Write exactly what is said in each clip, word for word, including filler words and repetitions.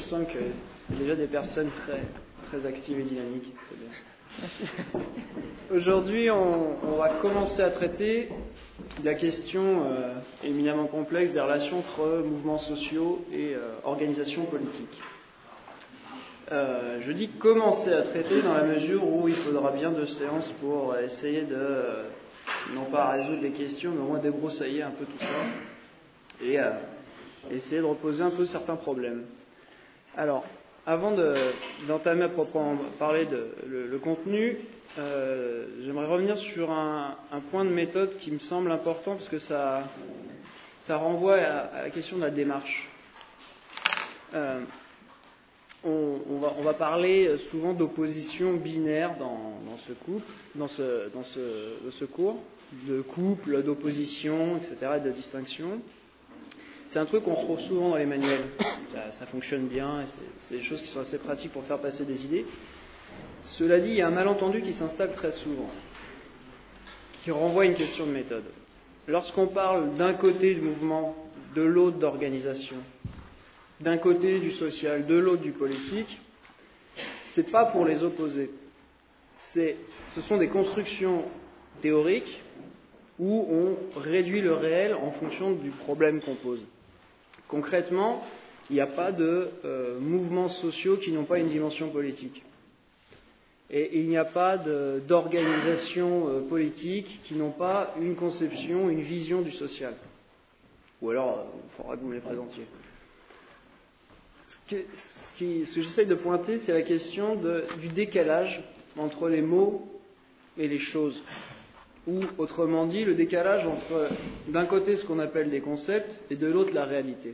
sens qu'il y a déjà des personnes très, très actives et dynamiques. C'est bien. Aujourd'hui, on, on va commencer à traiter la question euh, éminemment complexe des relations entre mouvements sociaux et euh, organisations politiques. Euh, je dis commencer à traiter dans la mesure où il faudra bien deux séances pour essayer de, euh, non pas résoudre les questions, mais au moins débroussailler un peu tout ça et euh, essayer de reposer un peu certains problèmes. Alors, avant de, d'entamer à proprement parler de le, le contenu, euh, j'aimerais revenir sur un, un point de méthode qui me semble important parce que ça, ça renvoie à, à la question de la démarche. Euh, On, on, va, on va parler souvent d'opposition binaire dans, dans ce couple, dans ce, dans ce, dans ce cours, de couple, d'opposition, et cetera, et de distinction. C'est un truc qu'on retrouve souvent dans les manuels. Ça, ça fonctionne bien, et c'est, c'est des choses qui sont assez pratiques pour faire passer des idées. Cela dit, il y a un malentendu qui s'installe très souvent, qui renvoie à une question de méthode. Lorsqu'on parle d'un côté du mouvement, de l'autre d'organisation, d'un côté du social, de l'autre du politique, c'est pas pour les opposer. C'est, ce sont des constructions théoriques où on réduit le réel en fonction du problème qu'on pose. Concrètement, il n'y a pas de euh, mouvements sociaux qui n'ont pas une dimension politique. Et il n'y a pas de, d'organisations euh, politiques qui n'ont pas une conception, une vision du social. Ou alors, il faudra que vous me les présentiez. Ce que, ce, qui, ce que j'essaye de pointer, c'est la question de, du décalage entre les mots et les choses. Ou, autrement dit, le décalage entre, d'un côté, ce qu'on appelle des concepts, et de l'autre, la réalité.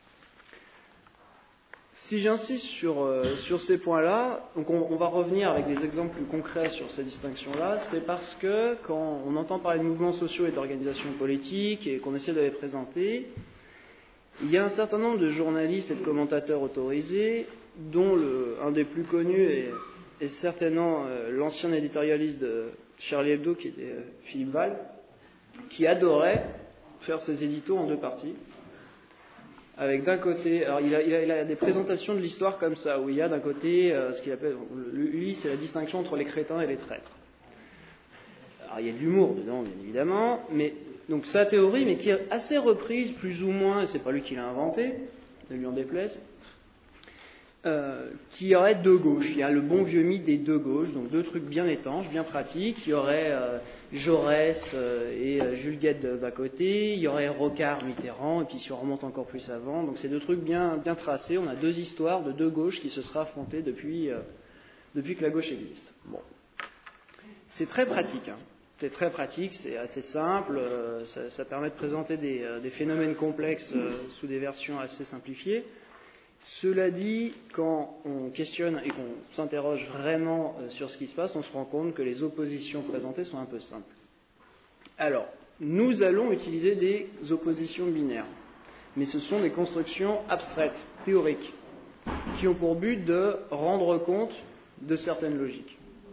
Si j'insiste sur, euh, sur ces points-là, donc on, on va revenir avec des exemples plus concrets sur ces distinctions-là, c'est parce que, quand on entend parler de mouvements sociaux et d'organisations politiques, et qu'on essaie de les présenter, il y a un certain nombre de journalistes et de commentateurs autorisés, dont le, un des plus connus est, est certainement euh, l'ancien éditorialiste de Charlie Hebdo, qui était euh, Philippe Val, qui adorait faire ses éditos en deux parties. Avec d'un côté, alors il a, il a, il a des présentations de l'histoire comme ça, où il y a d'un côté euh, ce qu'il appelle, lui, c'est la distinction entre les crétins et les traîtres. Alors il y a de l'humour dedans, bien évidemment, mais donc sa théorie, mais qui est assez reprise, plus ou moins, et c'est pas lui qui l'a inventé, ne lui en déplaise, euh, qu'il y aurait deux gauches. Il y a le bon vieux mythe des deux gauches, donc deux trucs bien étanches, bien pratiques. Il y aurait euh, Jaurès euh, et euh, Jules Guette d'un côté, il y aurait Rocard, Mitterrand, et puis si on remonte encore plus avant, donc c'est deux trucs bien, bien tracés. On a deux histoires de deux gauches qui se seraient affrontées depuis, euh, depuis que la gauche existe. Bon. C'est très pratique, hein. C'est très pratique, c'est assez simple, euh, ça, ça permet de présenter des, euh, des phénomènes complexes euh, sous des versions assez simplifiées. Cela dit, quand on questionne et qu'on s'interroge vraiment euh, sur ce qui se passe, on se rend compte que les oppositions présentées sont un peu simples. Alors, nous allons utiliser des oppositions binaires, mais ce sont des constructions abstraites, théoriques, qui ont pour but de rendre compte de certaines logiques.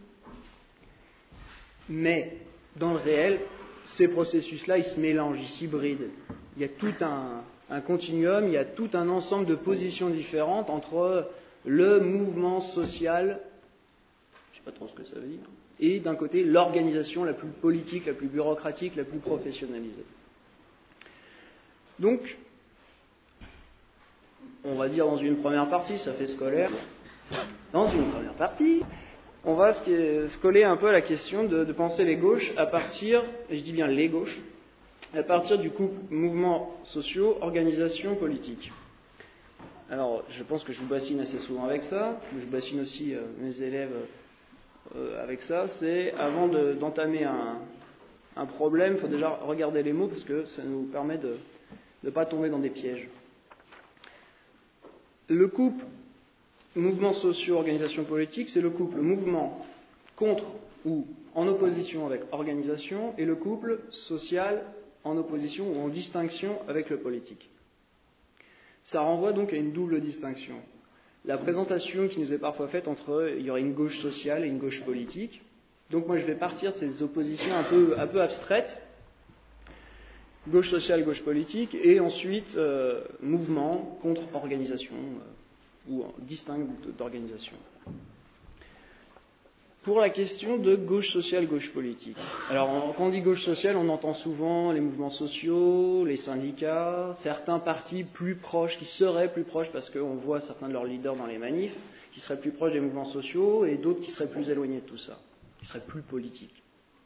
Mais, dans le réel, ces processus-là, ils se mélangent, ils s'hybrident. Il y a tout un, un continuum, il y a tout un ensemble de positions différentes entre le mouvement social, je ne sais pas trop ce que ça veut dire, et d'un côté, l'organisation la plus politique, la plus bureaucratique, la plus professionnalisée. Donc, on va dire dans une première partie, ça fait scolaire, dans une première partie, on va se coller un peu à la question de, de penser les gauches à partir, et je dis bien les gauches, à partir du couple mouvements sociaux, organisation politique. Alors, je pense que je vous bassine assez souvent avec ça, je bassine aussi euh, mes élèves euh, avec ça, c'est avant de, d'entamer un, un problème, il faut déjà regarder les mots parce que ça nous permet de ne pas tomber dans des pièges. Le couple mouvements sociaux, organisation politique, c'est le couple mouvement contre ou en opposition avec organisation et le couple social en opposition ou en distinction avec le politique. Ça renvoie donc à une double distinction. La présentation qui nous est parfois faite entre il y aurait une gauche sociale et une gauche politique. Donc moi je vais partir de ces oppositions un peu, un peu abstraites, gauche sociale, gauche politique, et ensuite euh, mouvement contre organisation. ou distinctes d'organisation. Pour la question de gauche sociale, gauche politique. Alors, quand on dit gauche sociale, on entend souvent les mouvements sociaux, les syndicats, certains partis plus proches, qui seraient plus proches, parce qu'on voit certains de leurs leaders dans les manifs, qui seraient plus proches des mouvements sociaux, et d'autres qui seraient plus éloignés de tout ça, qui seraient plus politiques.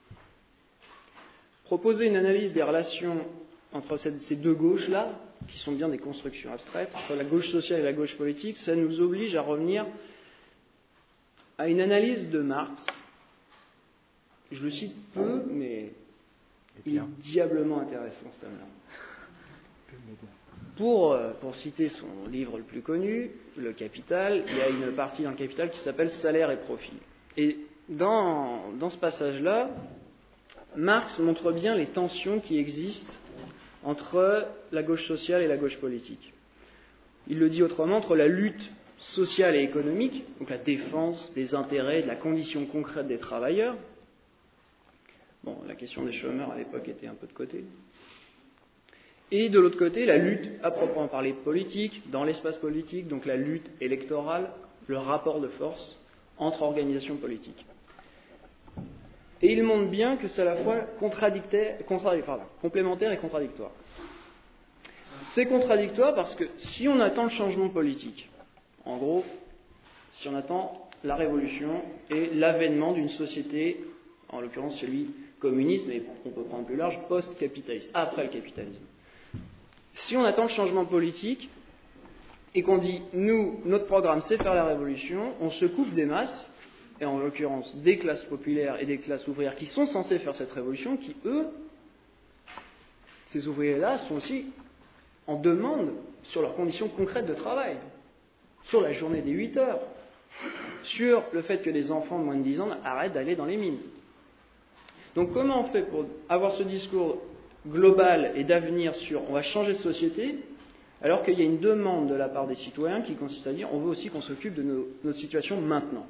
Proposer une analyse des relations entre ces deux gauches-là, qui sont bien des constructions abstraites, entre la gauche sociale et la gauche politique, ça nous oblige à revenir à une analyse de Marx. Je le cite peu, mais il est diablement intéressant, cet homme-là. Pour, pour citer son livre le plus connu, Le Capital, il y a une partie dans Le Capital qui s'appelle Salaire et profit. Et dans, dans ce passage-là, Marx montre bien les tensions qui existent entre la gauche sociale et la gauche politique. Il le dit autrement, entre la lutte sociale et économique, donc la défense des intérêts, de la condition concrète des travailleurs. Bon, la question des chômeurs à l'époque était un peu de côté. Et de l'autre côté, la lutte à proprement parler politique, dans l'espace politique, donc la lutte électorale, le rapport de force entre organisations politiques. Et il montre bien que c'est à la fois contradictaire, contradictaire, pardon, complémentaire et contradictoire. C'est contradictoire parce que si on attend le changement politique, en gros, si on attend la révolution et l'avènement d'une société, en l'occurrence celui communiste, mais on peut prendre plus large, post-capitaliste, après le capitalisme. Si on attend le changement politique et qu'on dit, nous, notre programme c'est faire la révolution, on se coupe des masses, et en l'occurrence des classes populaires et des classes ouvrières qui sont censées faire cette révolution, qui eux, ces ouvriers-là, sont aussi en demande sur leurs conditions concrètes de travail, sur la journée des huit heures, sur le fait que les enfants de moins de dix ans arrêtent d'aller dans les mines. Donc comment on fait pour avoir ce discours global et d'avenir sur on va changer de société, alors qu'il y a une demande de la part des citoyens qui consiste à dire on veut aussi qu'on s'occupe de nos, notre situation maintenant.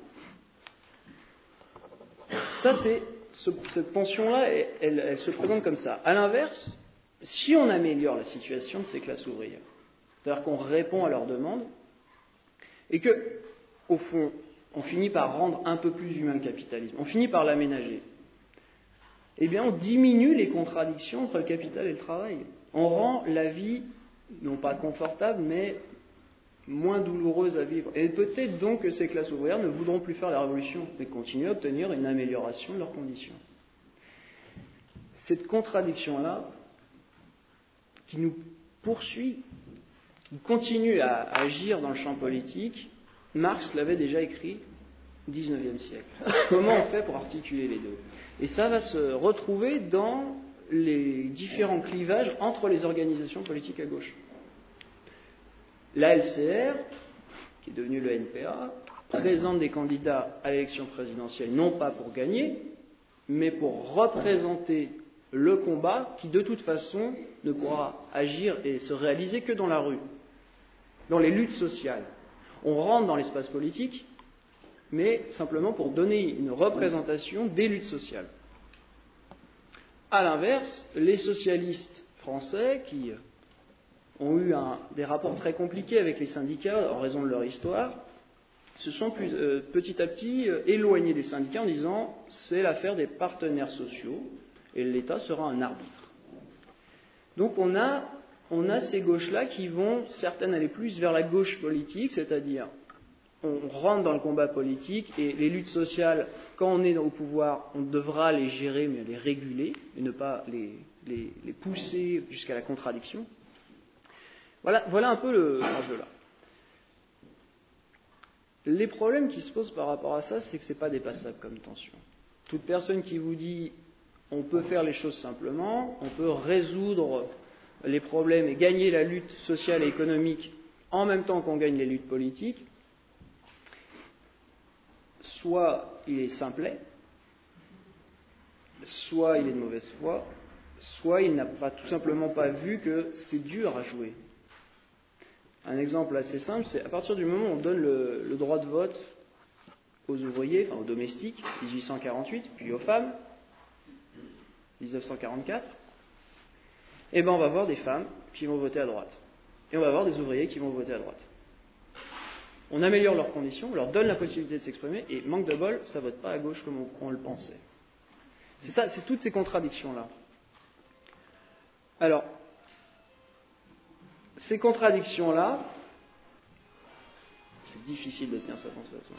Ça, c'est ce, cette tension-là, elle, elle, elle se présente comme ça. À l'inverse, si on améliore la situation de ces classes ouvrières, c'est-à-dire qu'on répond à leurs demandes, et que, au fond, on finit par rendre un peu plus humain le capitalisme, on finit par l'aménager, eh bien, on diminue les contradictions entre le capital et le travail. On rend la vie, non pas confortable, mais moins douloureuse à vivre. Et peut-être donc que ces classes ouvrières ne voudront plus faire la révolution, mais continuer à obtenir une amélioration de leurs conditions. Cette contradiction-là, qui nous poursuit, qui continue à agir dans le champ politique, Marx l'avait déjà écrit au dix-neuvième siècle. Comment on fait pour articuler les deux ? Et ça va se retrouver dans les différents clivages entre les organisations politiques à gauche. L'A L C R, qui est devenue le N P A, présente des candidats à l'élection présidentielle, non pas pour gagner, mais pour représenter le combat qui, de toute façon, ne pourra agir et se réaliser que dans la rue, dans les luttes sociales. On rentre dans l'espace politique, mais simplement pour donner une représentation des luttes sociales. À l'inverse, les socialistes français, qui ont eu un, des rapports très compliqués avec les syndicats en raison de leur histoire, se sont plus, euh, petit à petit euh, éloignés des syndicats en disant « c'est l'affaire des partenaires sociaux et l'État sera un arbitre ». Donc on a, on a ces gauches-là qui vont, certaines aller plus vers la gauche politique, c'est-à-dire on rentre dans le combat politique et les luttes sociales, quand on est au pouvoir, on devra les gérer mais les réguler et ne pas les, les, les pousser jusqu'à la contradiction. Voilà, voilà un peu le, l'enjeu là. Les problèmes qui se posent par rapport à ça, c'est que ce n'est pas dépassable comme tension. Toute personne qui vous dit on peut faire les choses simplement, on peut résoudre les problèmes et gagner la lutte sociale et économique en même temps qu'on gagne les luttes politiques, soit il est simplet, soit il est de mauvaise foi, soit il n'a pas, tout simplement pas vu que c'est dur à jouer. Un exemple assez simple, c'est à partir du moment où on donne le, le droit de vote aux ouvriers, enfin aux domestiques, dix-huit cent quarante-huit, puis aux femmes, dix-neuf cent quarante-quatre, eh ben on va avoir des femmes qui vont voter à droite. Et on va avoir des ouvriers qui vont voter à droite. On améliore leurs conditions, on leur donne la possibilité de s'exprimer, et manque de bol, ça ne vote pas à gauche comme on, on le pensait. C'est ça, c'est toutes ces contradictions-là. Alors, ces contradictions-là, c'est difficile de tenir sa constatation.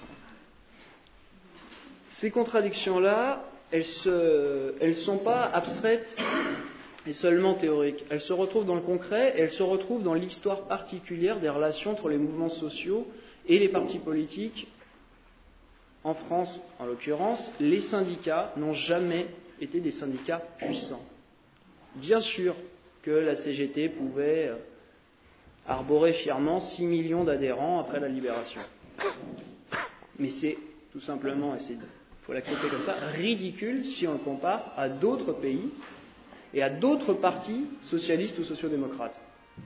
Ces contradictions-là, elles ne elles sont pas abstraites et seulement théoriques. Elles se retrouvent dans le concret et elles se retrouvent dans l'histoire particulière des relations entre les mouvements sociaux et les partis politiques. En France, en l'occurrence, les syndicats n'ont jamais été des syndicats puissants. Bien sûr que la C G T pouvait arborer fièrement six millions d'adhérents après la Libération. Mais c'est tout simplement, il faut l'accepter comme ça, ridicule si on le compare à d'autres pays et à d'autres partis socialistes ou sociodémocrates.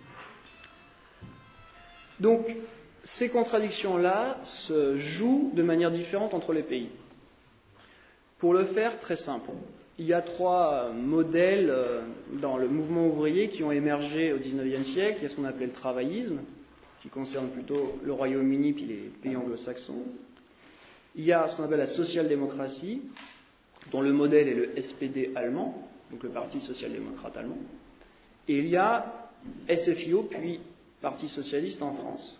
Donc, ces contradictions-là se jouent de manière différente entre les pays. Pour le faire, très simple, il y a trois modèles dans le mouvement ouvrier qui ont émergé au dix-neuvième siècle. Il y a ce qu'on appelait le travaillisme, qui concerne plutôt le Royaume-Uni puis les pays anglo-saxons. Il y a ce qu'on appelle la social-démocratie, dont le modèle est le S P D allemand, donc le Parti social-démocrate allemand. Et il y a S F I O, puis Parti socialiste en France.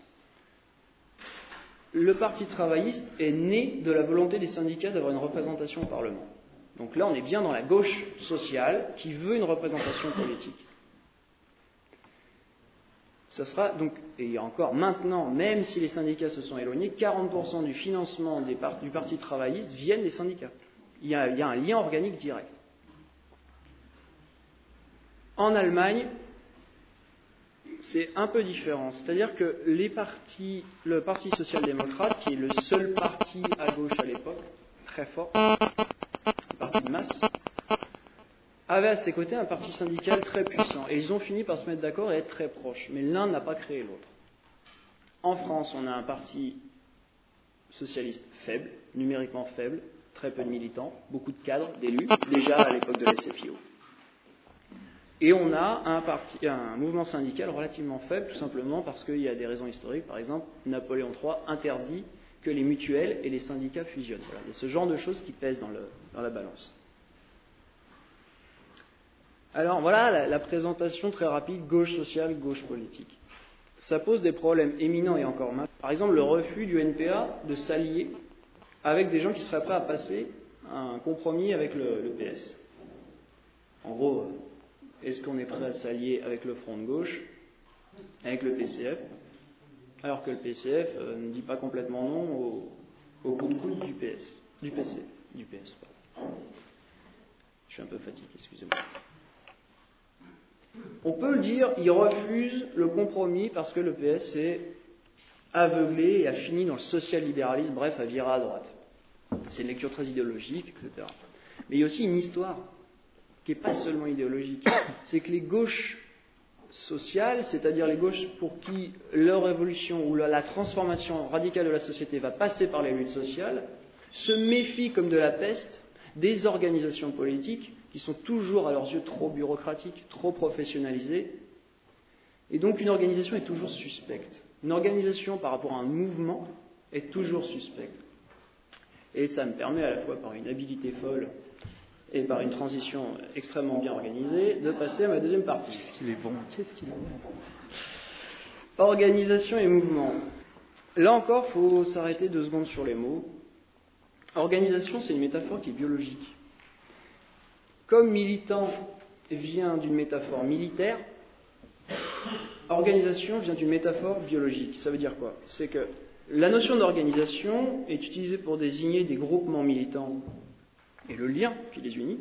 Le Parti travailliste est né de la volonté des syndicats d'avoir une représentation au Parlement. Donc là, on est bien dans la gauche sociale qui veut une représentation politique. Ça sera donc, et encore maintenant, même si les syndicats se sont éloignés, quarante pour cent du financement des par- du Parti travailliste viennent des syndicats. Il y a, il y a un lien organique direct. En Allemagne, c'est un peu différent. C'est-à-dire que les partis, le Parti social-démocrate, qui est le seul parti à gauche à l'époque, très fort, un parti de masse, avait à ses côtés un parti syndical très puissant. Et ils ont fini par se mettre d'accord et être très proches. Mais l'un n'a pas créé l'autre. En France, on a un parti socialiste faible, numériquement faible, très peu de militants, beaucoup de cadres, d'élus, déjà à l'époque de l'S F I O. Et on a un, parti, un mouvement syndical relativement faible, tout simplement parce qu'il y a des raisons historiques. Par exemple, Napoléon trois interdit que les mutuelles et les syndicats fusionnent. Voilà. Il y a ce genre de choses qui pèsent dans, le, dans la balance. Alors voilà la, la présentation très rapide, gauche sociale, gauche politique. Ça pose des problèmes éminents et encore maintenant. Par exemple, le refus du N P A de s'allier avec des gens qui seraient prêts à passer un compromis avec le, le P S. En gros, est-ce qu'on est prêt à s'allier avec le Front de gauche, avec le P C F, alors que le P C F euh, ne dit pas complètement non au, au coup de coude du P S, du P C, du P S. Pardon. Je suis un peu fatigué, excusez-moi. On peut le dire, il refuse le compromis parce que le P S est aveuglé et a fini dans le social-libéralisme, bref, a viré à droite. C'est une lecture très idéologique, et cetera. Mais il y a aussi une histoire qui n'est pas seulement idéologique. C'est que les gauches sociales, c'est-à-dire les gauches pour qui leur évolution ou la transformation radicale de la société va passer par les luttes sociales, se méfient comme de la peste des organisations politiques qui sont toujours à leurs yeux trop bureaucratiques, trop professionnalisées. Et donc une organisation est toujours suspecte. Une organisation par rapport à un mouvement est toujours suspecte. Et ça me permet à la fois par une habilité folle et par une transition extrêmement bien organisée, de passer à ma deuxième partie. Qu'est-ce qu'il est bon, qu'est-ce qu'il est bon. Organisation et mouvement. Là encore, il faut s'arrêter deux secondes sur les mots. Organisation, c'est une métaphore qui est biologique. Comme militant vient d'une métaphore militaire, organisation vient d'une métaphore biologique. Ça veut dire quoi? C'est que la notion d'organisation est utilisée pour désigner des groupements militants et le lien qui les unit,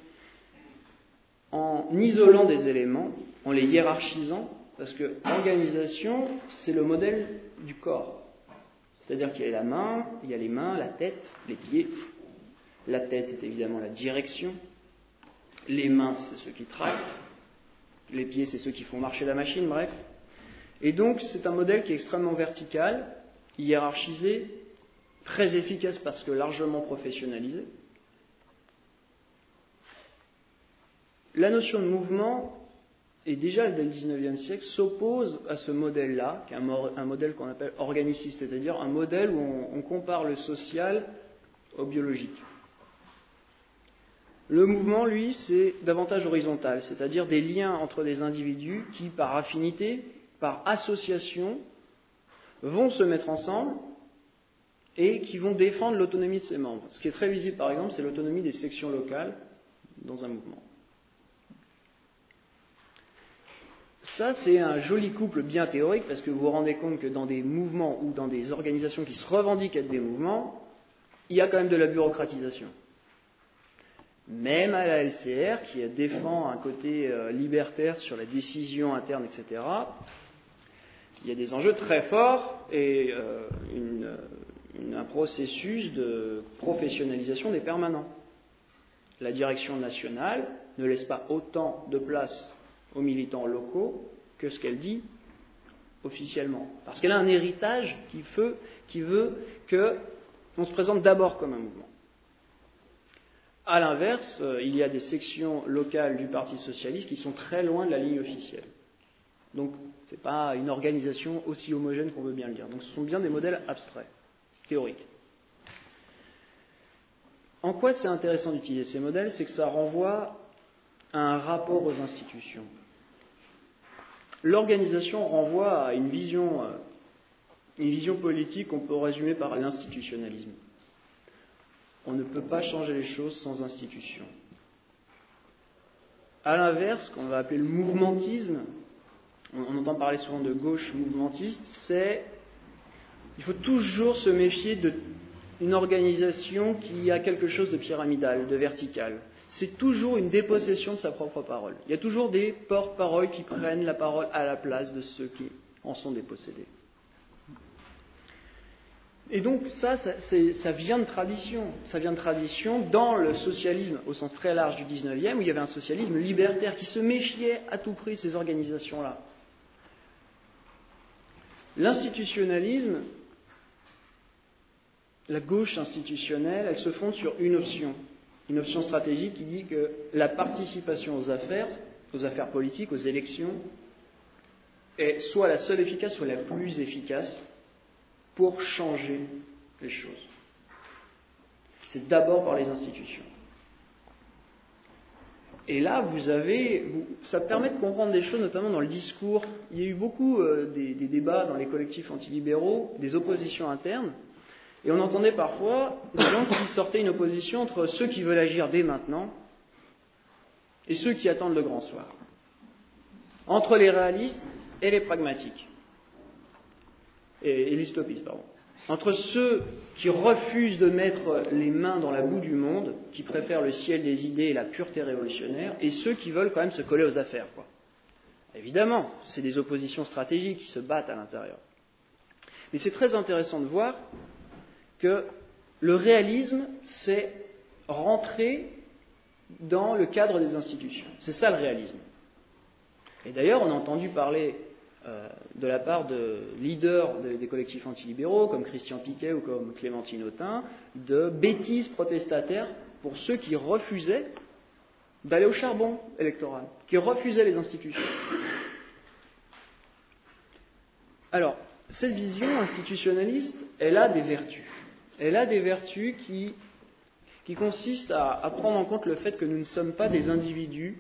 en isolant des éléments, en les hiérarchisant, parce que l'organisation, c'est le modèle du corps. C'est-à-dire qu'il y a la main, il y a les mains, la tête, les pieds. La tête, c'est évidemment la direction. Les mains, c'est ceux qui tractent. Les pieds, c'est ceux qui font marcher la machine, bref. Et donc, c'est un modèle qui est extrêmement vertical, hiérarchisé, très efficace parce que largement professionnalisé. La notion de mouvement et déjà dès le dix-neuvième siècle, s'oppose à ce modèle-là, qui est un, mo- un modèle qu'on appelle organiciste, c'est-à-dire un modèle où on, on compare le social au biologique. Le mouvement, lui, c'est davantage horizontal, c'est-à-dire des liens entre des individus qui, par affinité, par association, vont se mettre ensemble et qui vont défendre l'autonomie de ses membres. Ce qui est très visible, par exemple, c'est l'autonomie des sections locales dans un mouvement. Ça, c'est un joli couple bien théorique, parce que vous vous rendez compte que dans des mouvements ou dans des organisations qui se revendiquent être des mouvements, il y a quand même de la bureaucratisation. Même à la L C R, qui défend un côté euh, libertaire sur la décision interne, et cetera, il y a des enjeux très forts et euh, une, une, un processus de professionnalisation des permanents. La direction nationale ne laisse pas autant de place aux militants locaux que ce qu'elle dit officiellement. Parce qu'elle a un héritage qui veut, qui veut qu'on se présente d'abord comme un mouvement. A l'inverse, euh, il y a des sections locales du Parti socialiste qui sont très loin de la ligne officielle. Donc, ce n'est pas une organisation aussi homogène qu'on veut bien le dire. Donc, ce sont bien des modèles abstraits, théoriques. En quoi c'est intéressant d'utiliser ces modèles? C'est que ça renvoie à un rapport aux institutions. L'organisation renvoie à une vision, euh, une vision politique qu'on peut résumer par l'institutionnalisme. On ne peut pas changer les choses sans institution. À l'inverse, ce qu'on va appeler le mouvementisme, on, on entend parler souvent de gauche mouvementiste, c'est il faut toujours se méfier d'une organisation qui a quelque chose de pyramidal, de vertical. C'est toujours une dépossession de sa propre parole. Il y a toujours des porte-paroles qui prennent la parole à la place de ceux qui en sont dépossédés. Et donc ça, ça, ça vient de tradition. Ça vient de tradition dans le socialisme au sens très large du dix-neuvième, où il y avait un socialisme libertaire qui se méfiait à tout prix de ces organisations-là. L'institutionnalisme, la gauche institutionnelle, elle se fonde sur une option, une option stratégique qui dit que la participation aux affaires, aux affaires politiques, aux élections, est soit la seule efficace, soit la plus efficace pour changer les choses. C'est d'abord par les institutions. Et là, vous avez, ça permet de comprendre des choses, notamment dans le discours. Il y a eu beaucoup euh, des, des débats dans les collectifs antilibéraux, des oppositions internes, et on entendait parfois des gens qui sortaient une opposition entre ceux qui veulent agir dès maintenant et ceux qui attendent le grand soir, entre les réalistes et les pragmatiques. Et, et l'utopisme, pardon. Entre ceux qui refusent de mettre les mains dans la boue du monde, qui préfèrent le ciel des idées et la pureté révolutionnaire, et ceux qui veulent quand même se coller aux affaires, quoi. Évidemment, c'est des oppositions stratégiques qui se battent à l'intérieur. Mais c'est très intéressant de voir que le réalisme, c'est rentrer dans le cadre des institutions. C'est ça le réalisme. Et d'ailleurs, on a entendu parler Euh, de la part de leaders de, des collectifs antilibéraux, comme Christian Piquet ou comme Clémentine Autain, de bêtises protestataires pour ceux qui refusaient d'aller au charbon électoral, qui refusaient les institutions. Alors, cette vision institutionnaliste, elle a des vertus. Elle a des vertus qui, qui consistent à, à prendre en compte le fait que nous ne sommes pas des individus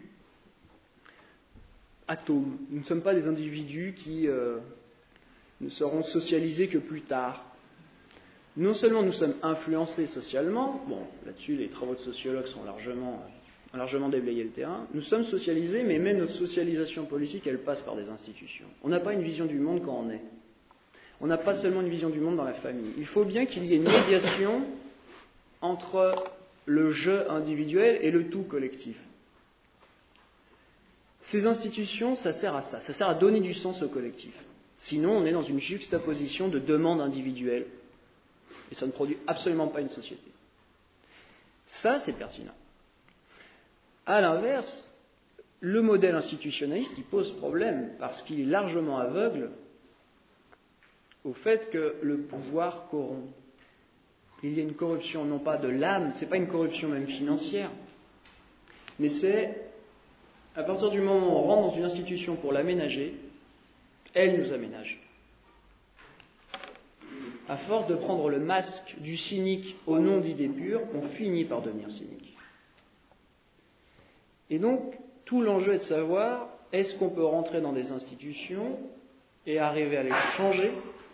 atomes. Nous ne sommes pas des individus qui euh, ne seront socialisés que plus tard. Non seulement nous sommes influencés socialement, bon, là-dessus les travaux de sociologues sont largement, ont largement déblayé le terrain, nous sommes socialisés, mais même notre socialisation politique, elle passe par des institutions. On n'a pas une vision du monde quand on est. On n'a pas seulement une vision du monde dans la famille. Il faut bien qu'il y ait une médiation entre le je individuel et le tout collectif. Ces institutions, ça sert à ça, ça sert à donner du sens au collectif. Sinon, on est dans une juxtaposition de demandes individuelles, et ça ne produit absolument pas une société. Ça, c'est pertinent. À l'inverse, le modèle institutionnaliste, il pose problème, parce qu'il est largement aveugle au fait que le pouvoir corrompt. Il y a une corruption, non pas de l'âme, ce n'est pas une corruption même financière, mais c'est À partir du moment où on rentre dans une institution pour l'aménager, elle nous aménage. À force de prendre le masque du cynique au nom d'idées pures, on finit par devenir cynique. Et donc, tout l'enjeu est de savoir, est-ce qu'on peut rentrer dans des institutions et arriver à les changer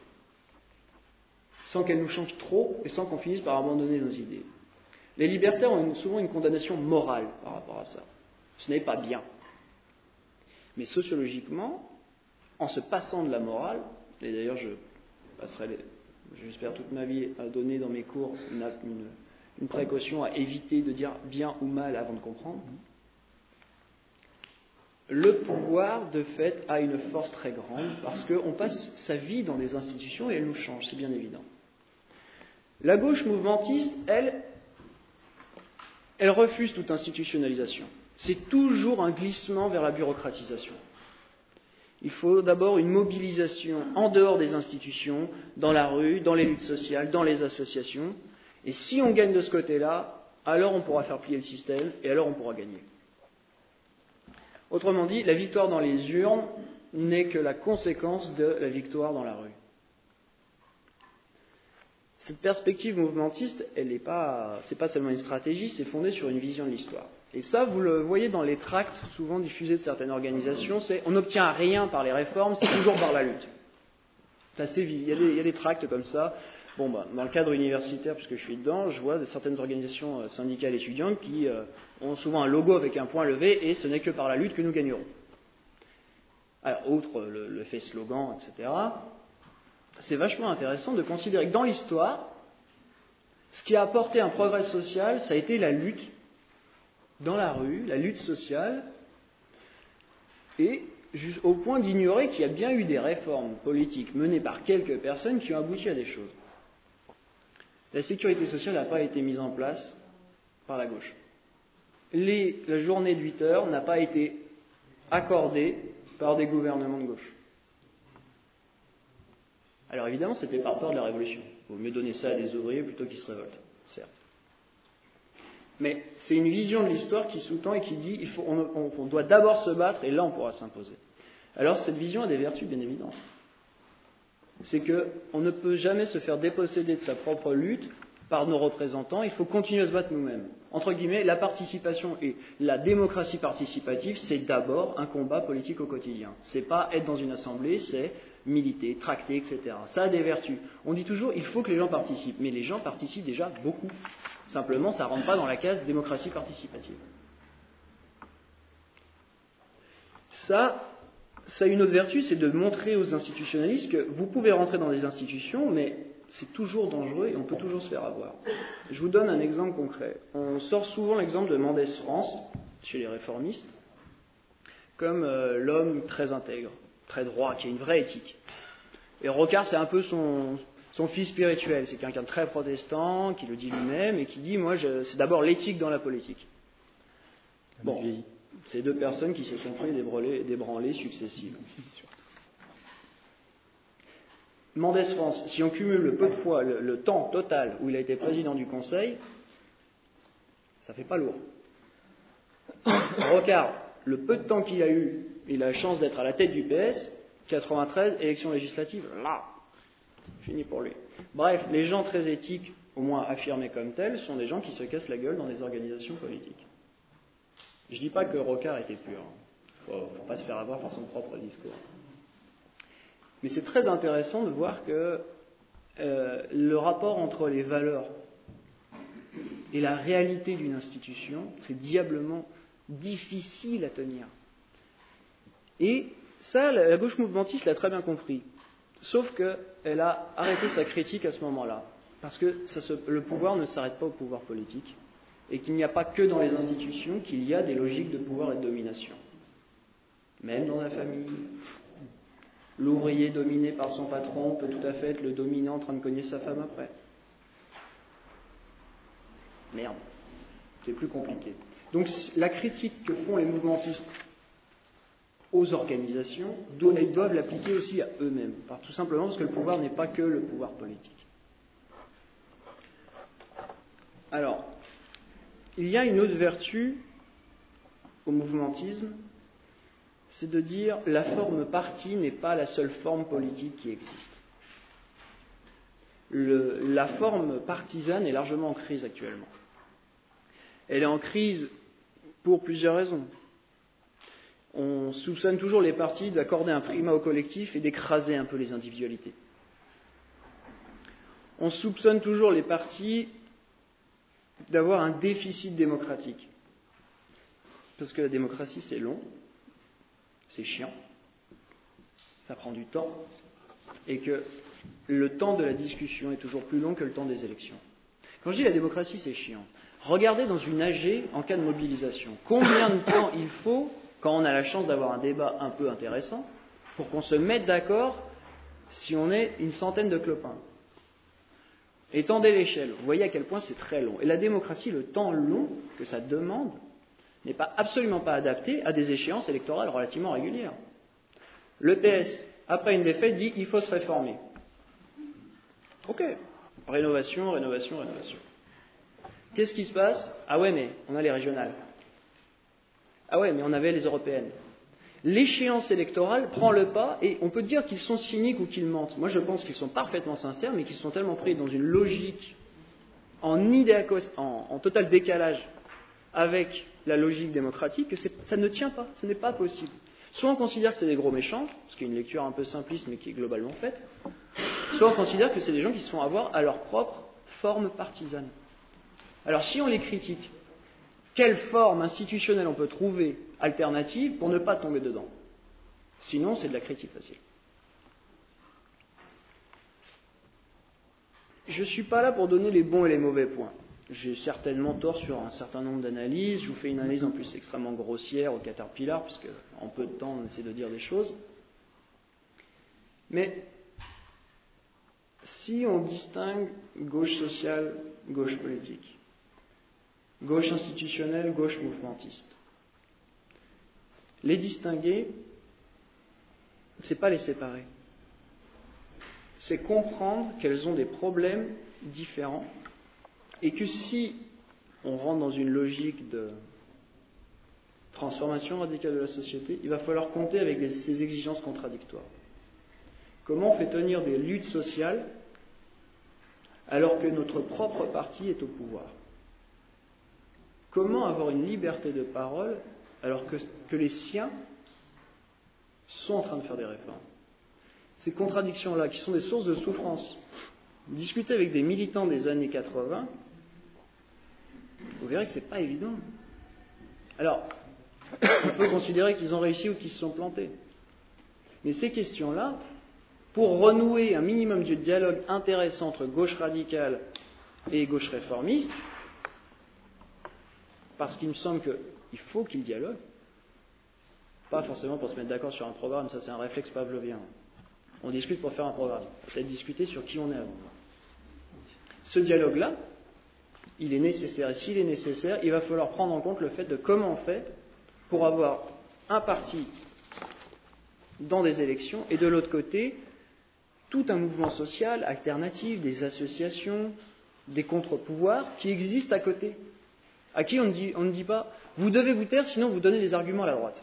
sans qu'elles nous changent trop et sans qu'on finisse par abandonner nos idées. Les libertaires ont une, souvent une condamnation morale par rapport à ça. Ce n'est pas bien. Mais sociologiquement, en se passant de la morale, et d'ailleurs je passerai, les, j'espère toute ma vie, à donner dans mes cours une, une, une précaution à éviter de dire bien ou mal avant de comprendre, le pouvoir, de fait, a une force très grande parce qu'on passe sa vie dans des institutions et elle nous change, c'est bien évident. La gauche mouvementiste, elle, elle refuse toute institutionnalisation. C'est toujours un glissement vers la bureaucratisation. Il faut d'abord une mobilisation en dehors des institutions, dans la rue, dans les luttes sociales, dans les associations. Et si on gagne de ce côté-là, alors on pourra faire plier le système et alors on pourra gagner. Autrement dit, la victoire dans les urnes n'est que la conséquence de la victoire dans la rue. Cette perspective mouvementiste, elle n'est pas, c'est pas seulement une stratégie, c'est fondé sur une vision de l'histoire. Et ça, vous le voyez dans les tracts souvent diffusés de certaines organisations, c'est on n'obtient rien par les réformes, c'est toujours par la lutte. C'est assez, il y a des, il y a des tracts comme ça. Bon, bah, dans le cadre universitaire, puisque je suis dedans, je vois de certaines organisations syndicales étudiantes qui euh, ont souvent un logo avec un point levé et ce n'est que par la lutte que nous gagnerons. Alors, outre le, le fait slogan, et cetera, c'est vachement intéressant de considérer que dans l'histoire, ce qui a apporté un progrès social, ça a été la lutte dans la rue, la lutte sociale, et au point d'ignorer qu'il y a bien eu des réformes politiques menées par quelques personnes qui ont abouti à des choses. La sécurité sociale n'a pas été mise en place par la gauche. Les, la journée de huit heures n'a pas été accordée par des gouvernements de gauche. Alors évidemment, c'était par peur de la révolution. Il vaut mieux donner ça à des ouvriers plutôt qu'ils se révoltent, certes. Mais c'est une vision de l'histoire qui sous-tend et qui dit il faut, on, on, on doit d'abord se battre et là on pourra s'imposer. Alors cette vision a des vertus bien évidentes. C'est qu'on ne peut jamais se faire déposséder de sa propre lutte par nos représentants, il faut continuer à se battre nous-mêmes. Entre guillemets, la participation et la démocratie participative, c'est d'abord un combat politique au quotidien. C'est pas être dans une assemblée, c'est militer, tracter, et cetera. Ça a des vertus. On dit toujours il faut que les gens participent, mais les gens participent déjà beaucoup. Simplement, ça ne rentre pas dans la case démocratie participative. Ça, ça a une autre vertu, c'est de montrer aux institutionnalistes que vous pouvez rentrer dans des institutions, mais c'est toujours dangereux et on peut toujours se faire avoir. Je vous donne un exemple concret. On sort souvent l'exemple de Mendès France, chez les réformistes, comme euh, l'homme très intègre, très droit, qui a une vraie éthique. Et Rocard, c'est un peu son, son fils spirituel. C'est quelqu'un de très protestant, qui le dit lui-même, et qui dit, moi, je, c'est d'abord l'éthique dans la politique. Bon, c'est deux personnes qui se sont fait des branlées successives. Mendès France, si on cumule le peu de fois, le, le temps total où il a été président du Conseil, ça fait pas lourd. Rocard, le peu de temps qu'il a eu, il a la chance d'être à la tête du P S, quatre-vingt-treize, élections législatives, là, fini pour lui. Bref, les gens très éthiques, au moins affirmés comme tels, sont des gens qui se cassent la gueule dans des organisations politiques. Je ne dis pas que Rocard était pur, il ne faut, faut pas se faire avoir par son propre discours. Mais c'est très intéressant de voir que euh, le rapport entre les valeurs et la réalité d'une institution, c'est diablement difficile à tenir. Et ça, la gauche mouvementiste l'a très bien compris. Sauf qu'elle a arrêté sa critique à ce moment-là. Parce que ça se, le pouvoir ne s'arrête pas au pouvoir politique. Et qu'il n'y a pas que dans les institutions qu'il y a des logiques de pouvoir et de domination. Même dans la famille. L'ouvrier dominé par son patron peut tout à fait être le dominant en train de cogner sa femme après. Merde. C'est plus compliqué. Donc la critique que font les mouvementistes aux organisations, ils doivent l'appliquer aussi à eux-mêmes. Tout simplement parce que le pouvoir n'est pas que le pouvoir politique. Alors, il y a une autre vertu au mouvementisme, c'est de dire la forme parti n'est pas la seule forme politique qui existe. Le, la forme partisane est largement en crise actuellement. Elle est en crise pour plusieurs raisons. On soupçonne toujours les partis d'accorder un primat au collectif et d'écraser un peu les individualités. On soupçonne toujours les partis d'avoir un déficit démocratique. Parce que la démocratie, c'est long, c'est chiant, ça prend du temps, et que le temps de la discussion est toujours plus long que le temps des élections. Quand je dis la démocratie, c'est chiant, regardez dans une A G en cas de mobilisation, combien de temps il faut, quand on a la chance d'avoir un débat un peu intéressant, pour qu'on se mette d'accord si on est une centaine de clopins. Étendez l'échelle, vous voyez à quel point c'est très long. Et la démocratie, le temps long que ça demande, n'est pas, absolument pas adapté à des échéances électorales relativement régulières. Le P S, après une défaite, dit il faut se réformer. Ok, rénovation, rénovation, rénovation. Qu'est-ce qui se passe? Ah ouais, mais on a les régionales. Ah ouais, mais on avait les européennes. L'échéance électorale prend le pas et on peut dire qu'ils sont cyniques ou qu'ils mentent. Moi, je pense qu'ils sont parfaitement sincères, mais qu'ils sont tellement pris dans une logique en, idéacos, en, en total décalage avec la logique démocratique que ça ne tient pas, ce n'est pas possible. Soit on considère que c'est des gros méchants, ce qui est une lecture un peu simpliste mais qui est globalement faite, soit on considère que c'est des gens qui se font avoir à leur propre forme partisane. Alors si on les critique, quelle forme institutionnelle on peut trouver alternative pour ne pas tomber dedans? Sinon, c'est de la critique facile. Je ne suis pas là pour donner les bons et les mauvais points. J'ai certainement tort sur un certain nombre d'analyses. Je vous fais une analyse en plus extrêmement grossière au caterpillar, puisque en peu de temps, on essaie de dire des choses. Mais si on distingue gauche sociale, gauche politique, gauche institutionnelle, gauche mouvementiste, les distinguer, c'est pas les séparer. C'est comprendre qu'elles ont des problèmes différents et que si on rentre dans une logique de transformation radicale de la société, il va falloir compter avec des, ces exigences contradictoires. Comment on fait tenir des luttes sociales alors que notre propre parti est au pouvoir? Comment avoir une liberté de parole alors que, que les siens sont en train de faire des réformes? Ces contradictions-là, qui sont des sources de souffrance, discutez avec des militants des années quatre-vingts, vous verrez que ce n'est pas évident. Alors, on peut considérer qu'ils ont réussi ou qu'ils se sont plantés. Mais ces questions-là, pour renouer un minimum de dialogue intéressant entre gauche radicale et gauche réformiste, parce qu'il me semble qu'il faut qu'ils dialoguent, pas forcément pour se mettre d'accord sur un programme, ça c'est un réflexe pavlovien. On discute pour faire un programme, peut-être discuter sur qui on est avant. Ce dialogue-là, il est nécessaire, et s'il est nécessaire, il va falloir prendre en compte le fait de comment on fait pour avoir un parti dans des élections, et de l'autre côté, tout un mouvement social alternatif, des associations, des contre-pouvoirs qui existent à côté, à qui on ne dit, on ne dit pas « vous devez vous taire, sinon vous donnez des arguments à la droite ».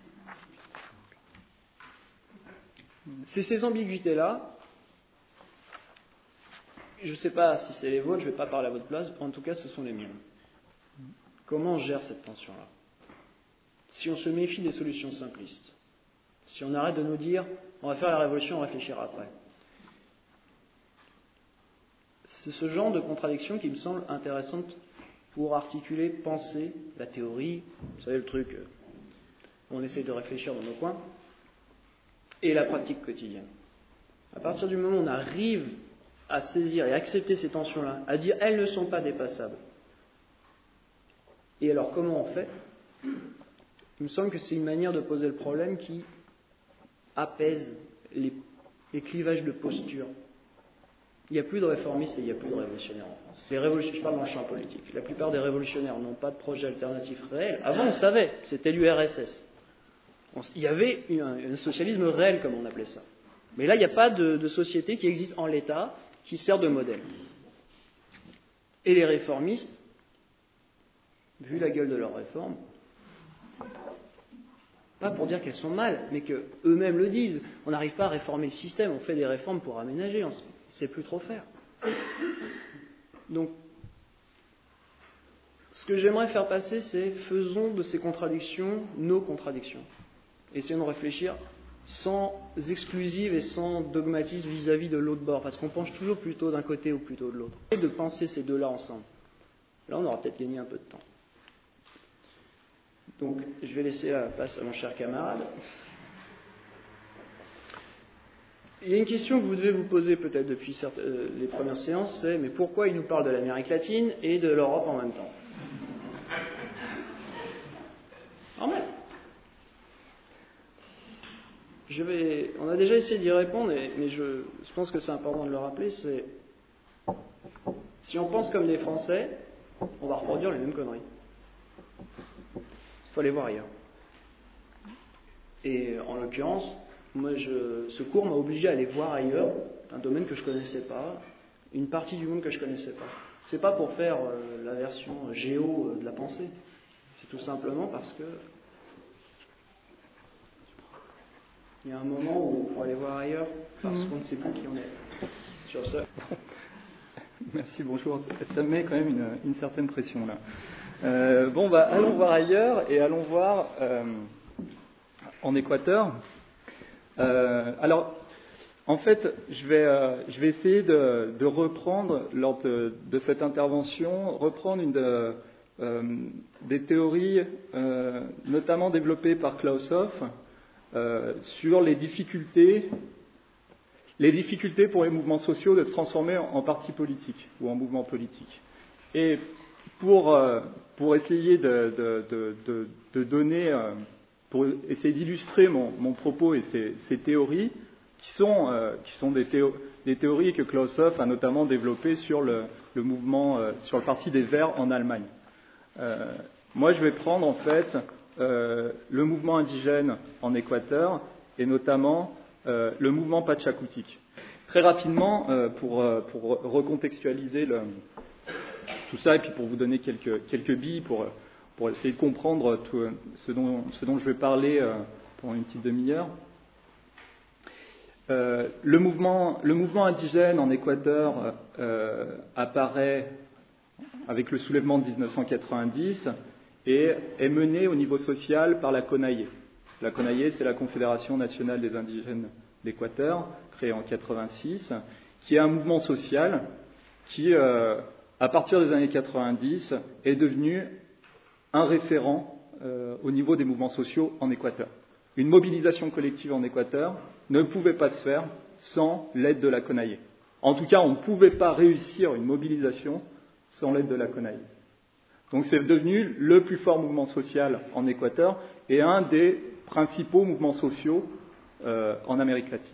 C'est ces ambiguïtés-là, je ne sais pas si c'est les vôtres, je ne vais pas parler à votre place, en tout cas ce sont les miennes. Comment on gère cette tension-là? Si on se méfie des solutions simplistes, si on arrête de nous dire on va faire la révolution, on réfléchira après. C'est ce genre de contradiction qui me semble intéressante pour articuler, penser la théorie, vous savez le truc, on essaie de réfléchir dans nos coins, et la pratique quotidienne. À partir du moment où on arrive à saisir et accepter ces tensions-là, à dire elles ne sont pas dépassables, et alors comment on fait? Il me semble que c'est une manière de poser le problème qui apaise les, les clivages de posture. Il n'y a plus de réformistes et il n'y a plus de révolutionnaires en France. Les révolutionnaires, je parle dans le champ politique. La plupart des révolutionnaires n'ont pas de projet alternatif réel. Avant, on savait, c'était l'U R S S. On, il y avait un, un socialisme réel, comme on appelait ça. Mais là, il n'y a pas de, de société qui existe en l'état, qui sert de modèle. Et les réformistes, vu la gueule de leur réforme, Pas pour dire qu'elles sont mal, mais qu'eux-mêmes le disent. On n'arrive pas à réformer le système, on fait des réformes pour aménager, on ne sait plus trop faire. Donc, ce que j'aimerais faire passer, c'est faisons de ces contradictions nos contradictions. Essayons de réfléchir sans exclusive et sans dogmatisme vis-à-vis de l'autre bord, parce qu'on penche toujours plutôt d'un côté ou plutôt de l'autre. Et de penser ces deux-là ensemble. Là, on aura peut-être gagné un peu de temps. Donc, je vais laisser la place à mon cher camarade. Il y a une question que vous devez vous poser peut-être depuis certaines, euh, les premières séances, c'est mais pourquoi il nous parle de l'Amérique latine et de l'Europe en même temps? En même. Je vais, on a déjà essayé d'y répondre, mais je, je pense que c'est important de le rappeler, c'est si on pense comme les Français, on va reproduire les mêmes conneries. Il faut aller voir ailleurs. Et en l'occurrence, moi, je, ce cours m'a obligé à aller voir ailleurs un domaine que je ne connaissais pas, une partie du monde que je ne connaissais pas. C'est pas pour faire euh, la version géo euh, de la pensée. C'est tout simplement parce que il y a un moment où il faut aller voir ailleurs parce mmh. qu'on ne sait plus qui on est. Sur ça. Merci, bonjour. Ça me met quand même une, une certaine pression là. Euh, bon, bah, allons voir ailleurs et allons voir euh, en Équateur. Euh, alors, en fait, je vais, euh, je vais essayer de, de reprendre, lors de, de cette intervention, reprendre une de, euh, des théories, euh, notamment développées par Klaus Hoff, euh, sur les difficultés, les difficultés pour les mouvements sociaux de se transformer en, en partis politiques ou en mouvements politiques. Et pour, euh, pour essayer de, de, de, de, de donner... Euh, pour essayer d'illustrer mon, mon propos et ces, ces théories, qui sont, euh, qui sont des, théo, des théories que Klaus Hoff a notamment développées sur le, le mouvement, euh, sur le Parti des Verts en Allemagne. Euh, moi, je vais prendre en fait euh, le mouvement indigène en Équateur et notamment euh, le mouvement Pachakutik. Très rapidement, euh, pour, euh, pour recontextualiser le, tout ça et puis pour vous donner quelques, quelques billes pour... pour essayer de comprendre tout ce, dont, ce dont je vais parler euh, pendant une petite demi-heure. Euh, le, mouvement, le mouvement indigène en Équateur euh, apparaît avec le soulèvement de dix-neuf cent quatre-vingt-dix et est mené au niveau social par la CONAIE. La CONAIE, c'est la Confédération nationale des indigènes d'Équateur, créée en quatre-vingt-six, qui est un mouvement social qui, euh, à partir des années quatre-vingt-dix, est devenu un référent euh, au niveau des mouvements sociaux en Équateur. Une mobilisation collective en Équateur ne pouvait pas se faire sans l'aide de la CONAIE. En tout cas, on ne pouvait pas réussir une mobilisation sans l'aide de la CONAIE. Donc c'est devenu le plus fort mouvement social en Équateur et un des principaux mouvements sociaux euh, en Amérique latine.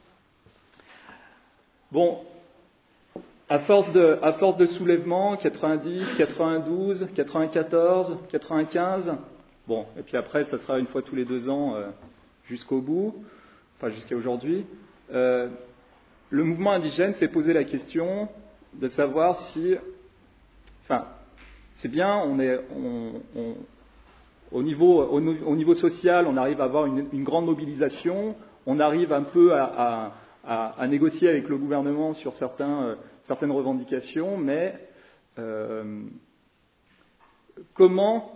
Bon, À force, de, à force de soulèvement, quatre-vingt-dix, quatre-vingt-douze, quatre-vingt-quatorze, quatre-vingt-quinze, bon, et puis après, ça sera une fois tous les deux ans euh, jusqu'au bout, enfin jusqu'à aujourd'hui, euh, le mouvement indigène s'est posé la question de savoir si, enfin, c'est bien, on est, on, on, au, niveau, au, au niveau social, on arrive à avoir une, une grande mobilisation, on arrive un peu à, à, à, à négocier avec le gouvernement sur certains... Euh, certaines revendications, mais euh, comment,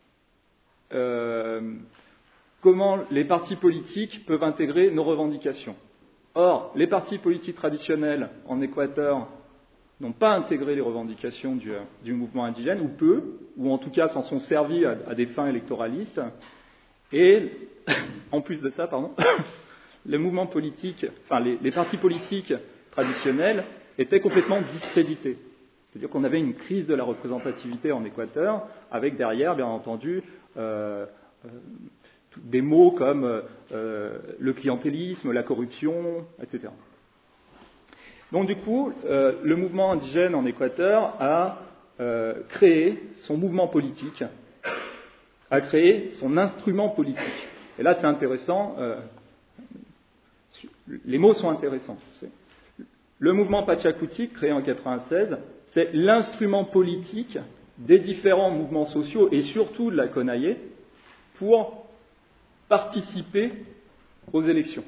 euh, comment les partis politiques peuvent intégrer nos revendications? Or, les partis politiques traditionnels en Équateur n'ont pas intégré les revendications du, du mouvement indigène, ou peu, ou en tout cas s'en sont servis à, à des fins électoralistes, et en plus de ça, pardon, les mouvements politiques, enfin les, les partis politiques traditionnels était complètement discrédité. C'est-à-dire qu'on avait une crise de la représentativité en Équateur, avec derrière, bien entendu, euh, euh, des mots comme euh, le clientélisme, la corruption, et cetera. Donc du coup, euh, le mouvement indigène en Équateur a euh, créé son mouvement politique, a créé son instrument politique. Et là, c'est intéressant, euh, les mots sont intéressants. C'est Le mouvement Pachakutik, créé en quatre-vingt-seize, c'est l'instrument politique des différents mouvements sociaux et surtout de la CONAIE pour participer aux élections.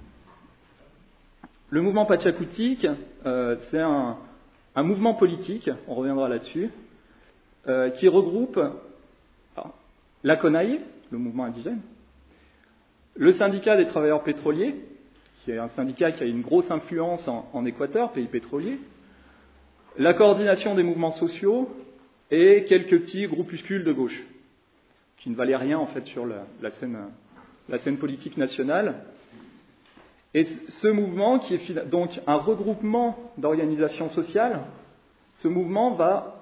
Le mouvement Pachakutik, euh, c'est un, un mouvement politique, on reviendra là-dessus, euh, qui regroupe alors, la CONAIE, le mouvement indigène, le syndicat des travailleurs pétroliers, qui est un syndicat qui a une grosse influence en, en Équateur, pays pétrolier, la coordination des mouvements sociaux et quelques petits groupuscules de gauche, qui ne valaient rien en fait sur la, la, scène, la scène politique nationale. Et ce mouvement, qui est donc un regroupement d'organisations sociales, ce mouvement va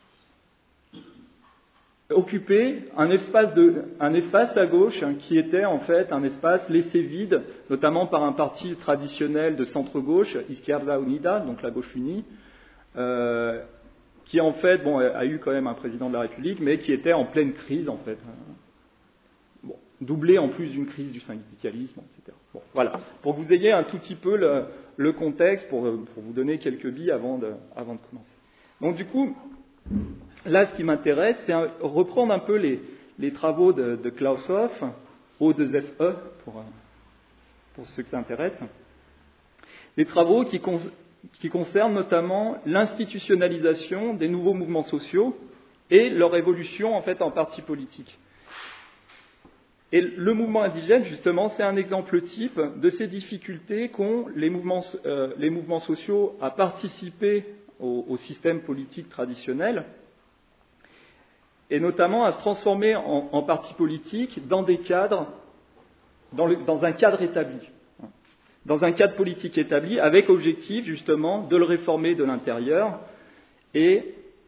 occuper un espace, de, un espace à gauche qui était en fait un espace laissé vide, notamment par un parti traditionnel de centre-gauche, Izquierda Unida, donc la gauche unie, euh, qui en fait bon, a eu quand même un président de la République, mais qui était en pleine crise en fait. Bon, doublé en plus d'une crise du syndicalisme, et cetera. Bon, voilà, pour que vous ayez un tout petit peu le, le contexte, pour, pour vous donner quelques billes avant de, avant de commencer. Donc du coup, là, ce qui m'intéresse, c'est un, reprendre un peu les, les travaux de, de Klaus Hoff, O deux F E, pour, pour ceux que ça intéresse. Des travaux qui, con, qui concernent notamment l'institutionnalisation des nouveaux mouvements sociaux et leur évolution en fait en partis politiques. Et le mouvement indigène, justement, c'est un exemple type de ces difficultés qu'ont les mouvements, euh, les mouvements sociaux à participer au, au système politique traditionnel, et notamment à se transformer en, en partis politiques dans des cadres, dans, le, dans un cadre établi, dans un cadre politique établi, avec objectif justement de le réformer de l'intérieur, et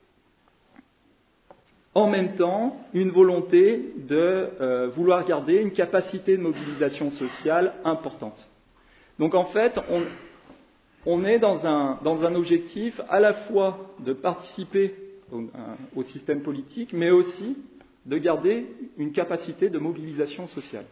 en même temps une volonté de euh, vouloir garder une capacité de mobilisation sociale importante. Donc en fait, on, on est dans un, dans un objectif à la fois de participer au, au système politique, mais aussi de garder une capacité de mobilisation sociale.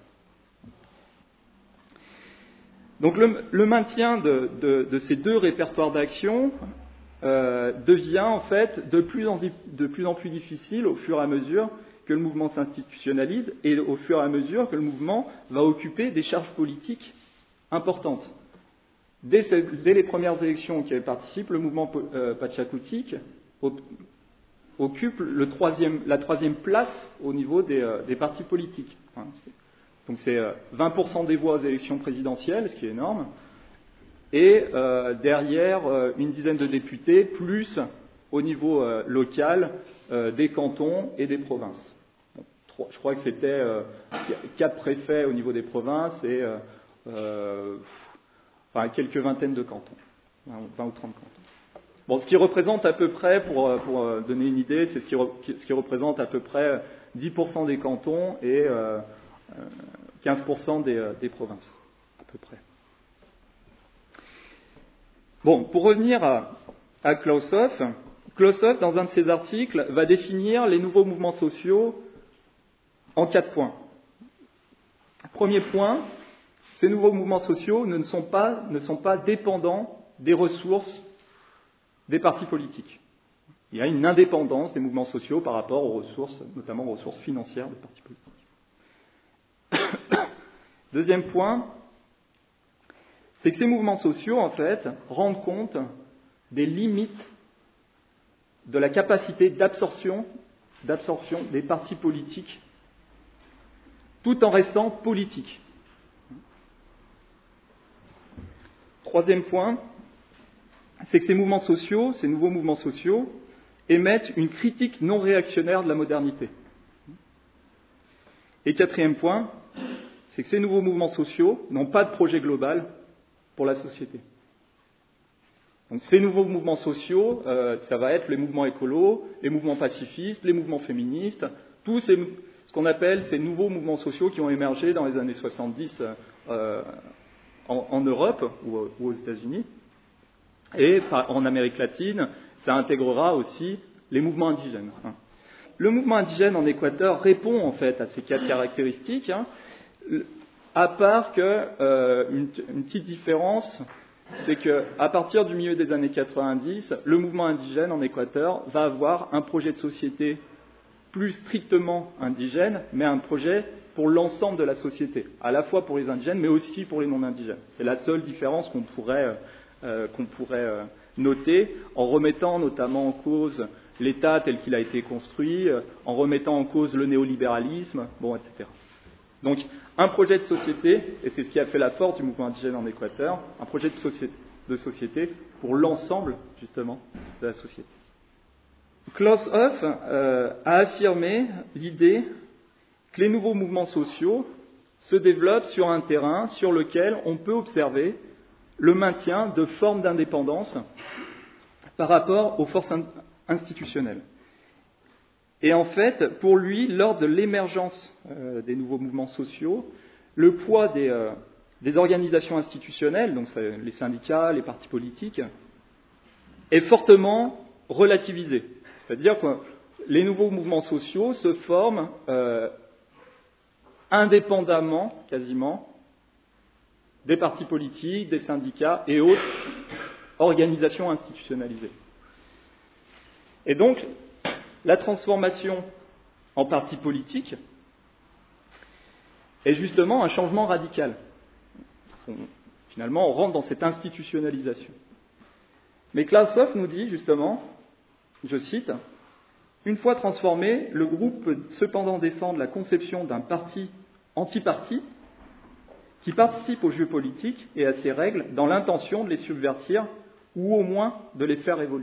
Donc le, le maintien de, de, de ces deux répertoires d'action euh, devient en fait de plus, en, de plus en plus difficile au fur et à mesure que le mouvement s'institutionnalise et au fur et à mesure que le mouvement va occuper des charges politiques importantes. Dès, ce, dès les premières élections auxquelles il participe, le mouvement euh, Pachakutik occupe le troisième, la troisième place au niveau des, euh, des partis politiques. Hein, c'est, donc c'est euh, vingt pour cent des voix aux élections présidentielles, ce qui est énorme, et euh, derrière euh, une dizaine de députés, plus au niveau euh, local euh, des cantons et des provinces. Bon, trois, je crois que c'était euh, quatre préfets au niveau des provinces et euh, euh, enfin, quelques vingtaines de cantons, vingt ou trente cantons. Bon, ce qui représente à peu près, pour, pour donner une idée, c'est ce qui, ce qui représente à peu près dix pour cent des cantons et euh, quinze pour cent des, des provinces, à peu près. Bon, pour revenir à, à Klaus Hoff, Klaus Hoff, dans un de ses articles, va définir les nouveaux mouvements sociaux en quatre points. Premier point, ces nouveaux mouvements sociaux ne sont pas, ne sont pas dépendants des ressources des partis politiques. Il y a une indépendance des mouvements sociaux par rapport aux ressources, notamment aux ressources financières des partis politiques. Deuxième point, c'est que ces mouvements sociaux, en fait, rendent compte des limites de la capacité d'absorption, d'absorption des partis politiques, tout en restant politiques. Troisième point, c'est que ces mouvements sociaux, ces nouveaux mouvements sociaux, émettent une critique non réactionnaire de la modernité. Et quatrième point, c'est que ces nouveaux mouvements sociaux n'ont pas de projet global pour la société. Donc ces nouveaux mouvements sociaux, euh, ça va être les mouvements écolos, les mouvements pacifistes, les mouvements féministes, tous ces, ce qu'on appelle ces nouveaux mouvements sociaux qui ont émergé dans les années soixante-dix euh, en, en Europe ou, ou aux États-Unis. Et en Amérique latine, ça intégrera aussi les mouvements indigènes. Le mouvement indigène en Équateur répond en fait à ces quatre caractéristiques, hein, à part que euh, une, une petite différence, c'est qu'à partir du milieu des années quatre-vingt-dix, le mouvement indigène en Équateur va avoir un projet de société plus strictement indigène, mais un projet pour l'ensemble de la société, à la fois pour les indigènes, mais aussi pour les non-indigènes. C'est la seule différence qu'on pourrait, euh, qu'on pourrait euh, noter, en remettant notamment en cause l'État tel qu'il a été construit, euh, en remettant en cause le néolibéralisme, bon, et cetera. Donc, un projet de société, et c'est ce qui a fait la force du mouvement indigène en Équateur, un projet de société, de société pour l'ensemble, justement, de la société. Klaus Hoff euh, a affirmé l'idée que les nouveaux mouvements sociaux se développent sur un terrain sur lequel on peut observer le maintien de formes d'indépendance par rapport aux forces institutionnelles. Et en fait, pour lui, lors de l'émergence euh, des nouveaux mouvements sociaux, le poids des, euh, des organisations institutionnelles, donc les syndicats, les partis politiques, est fortement relativisé. C'est-à-dire que les nouveaux mouvements sociaux se forment euh, indépendamment, quasiment, des partis politiques, des syndicats et autres organisations institutionnalisées. Et donc, la transformation en parti politique est justement un changement radical. On, finalement, on rentre dans cette institutionnalisation. Mais Klaus Hoff nous dit justement, je cite, « Une fois transformé, le groupe peut cependant défendre la conception d'un parti anti-parti qui participe aux jeux politiques et à ses règles dans l'intention de les subvertir ou au moins de les faire évoluer. »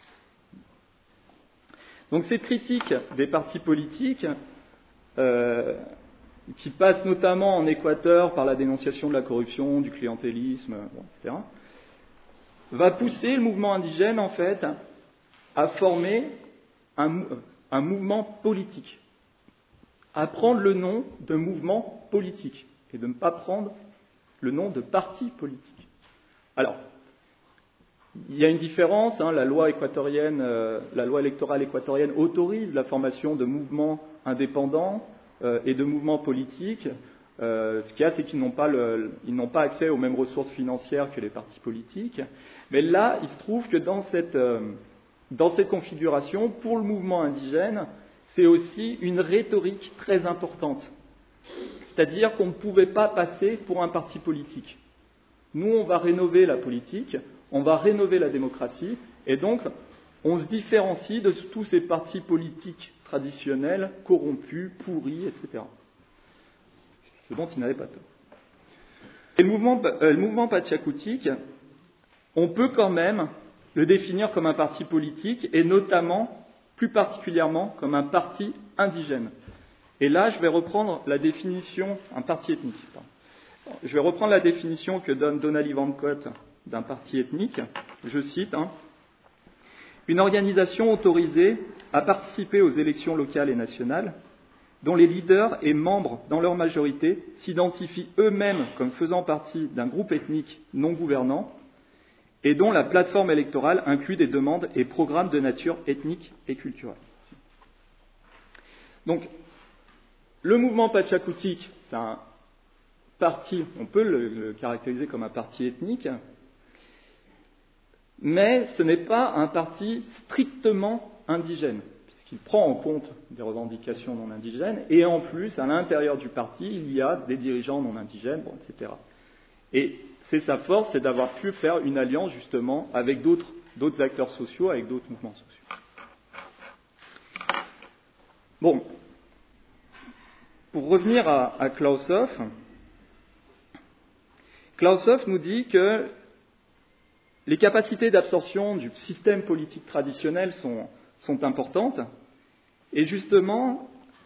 Donc cette critique des partis politiques, euh, qui passe notamment en Équateur par la dénonciation de la corruption, du clientélisme, bon, et cetera, va pousser le mouvement indigène, en fait, à former un, un mouvement politique, à prendre le nom de mouvement politique et de ne pas prendre le nom de parti politique. Alors, il y a une différence, hein, la loi équatorienne, euh, la loi électorale équatorienne autorise la formation de mouvements indépendants euh, et de mouvements politiques. Euh, ce qu'il y a, c'est qu'ils n'ont pas, le, ils n'ont pas accès aux mêmes ressources financières que les partis politiques. Mais là, il se trouve que dans cette, euh, dans cette configuration, pour le mouvement indigène, c'est aussi une rhétorique très importante. C'est-à-dire qu'on ne pouvait pas passer pour un parti politique. Nous, on va rénover la politique, on va rénover la démocratie, et donc on se différencie de tous ces partis politiques traditionnels, corrompus, pourris, et cetera. Ce dont il n'avait pas tort. Et le mouvement, euh, le mouvement pachacoutique, on peut quand même le définir comme un parti politique, et notamment, plus particulièrement, comme un parti indigène. Et là, je vais reprendre la définition, un parti ethnique. Pardon. Je vais reprendre la définition que donne Donally Vancott d'un parti ethnique. Je cite, hein, « Une organisation autorisée à participer aux élections locales et nationales, dont les leaders et membres, dans leur majorité, s'identifient eux-mêmes comme faisant partie d'un groupe ethnique non gouvernant, et dont la plateforme électorale inclut des demandes et programmes de nature ethnique et culturelle. » Donc, le mouvement pachacoutique, c'est un parti, on peut le, le caractériser comme un parti ethnique, mais ce n'est pas un parti strictement indigène, puisqu'il prend en compte des revendications non indigènes, et en plus, à l'intérieur du parti, il y a des dirigeants non indigènes, bon, et cetera. Et c'est sa force, c'est d'avoir pu faire une alliance, justement, avec d'autres, d'autres acteurs sociaux, avec d'autres mouvements sociaux. Bon, pour revenir à, à Klaus Hoff, Klaus Hoff nous dit que les capacités d'absorption du système politique traditionnel sont, sont importantes, et justement,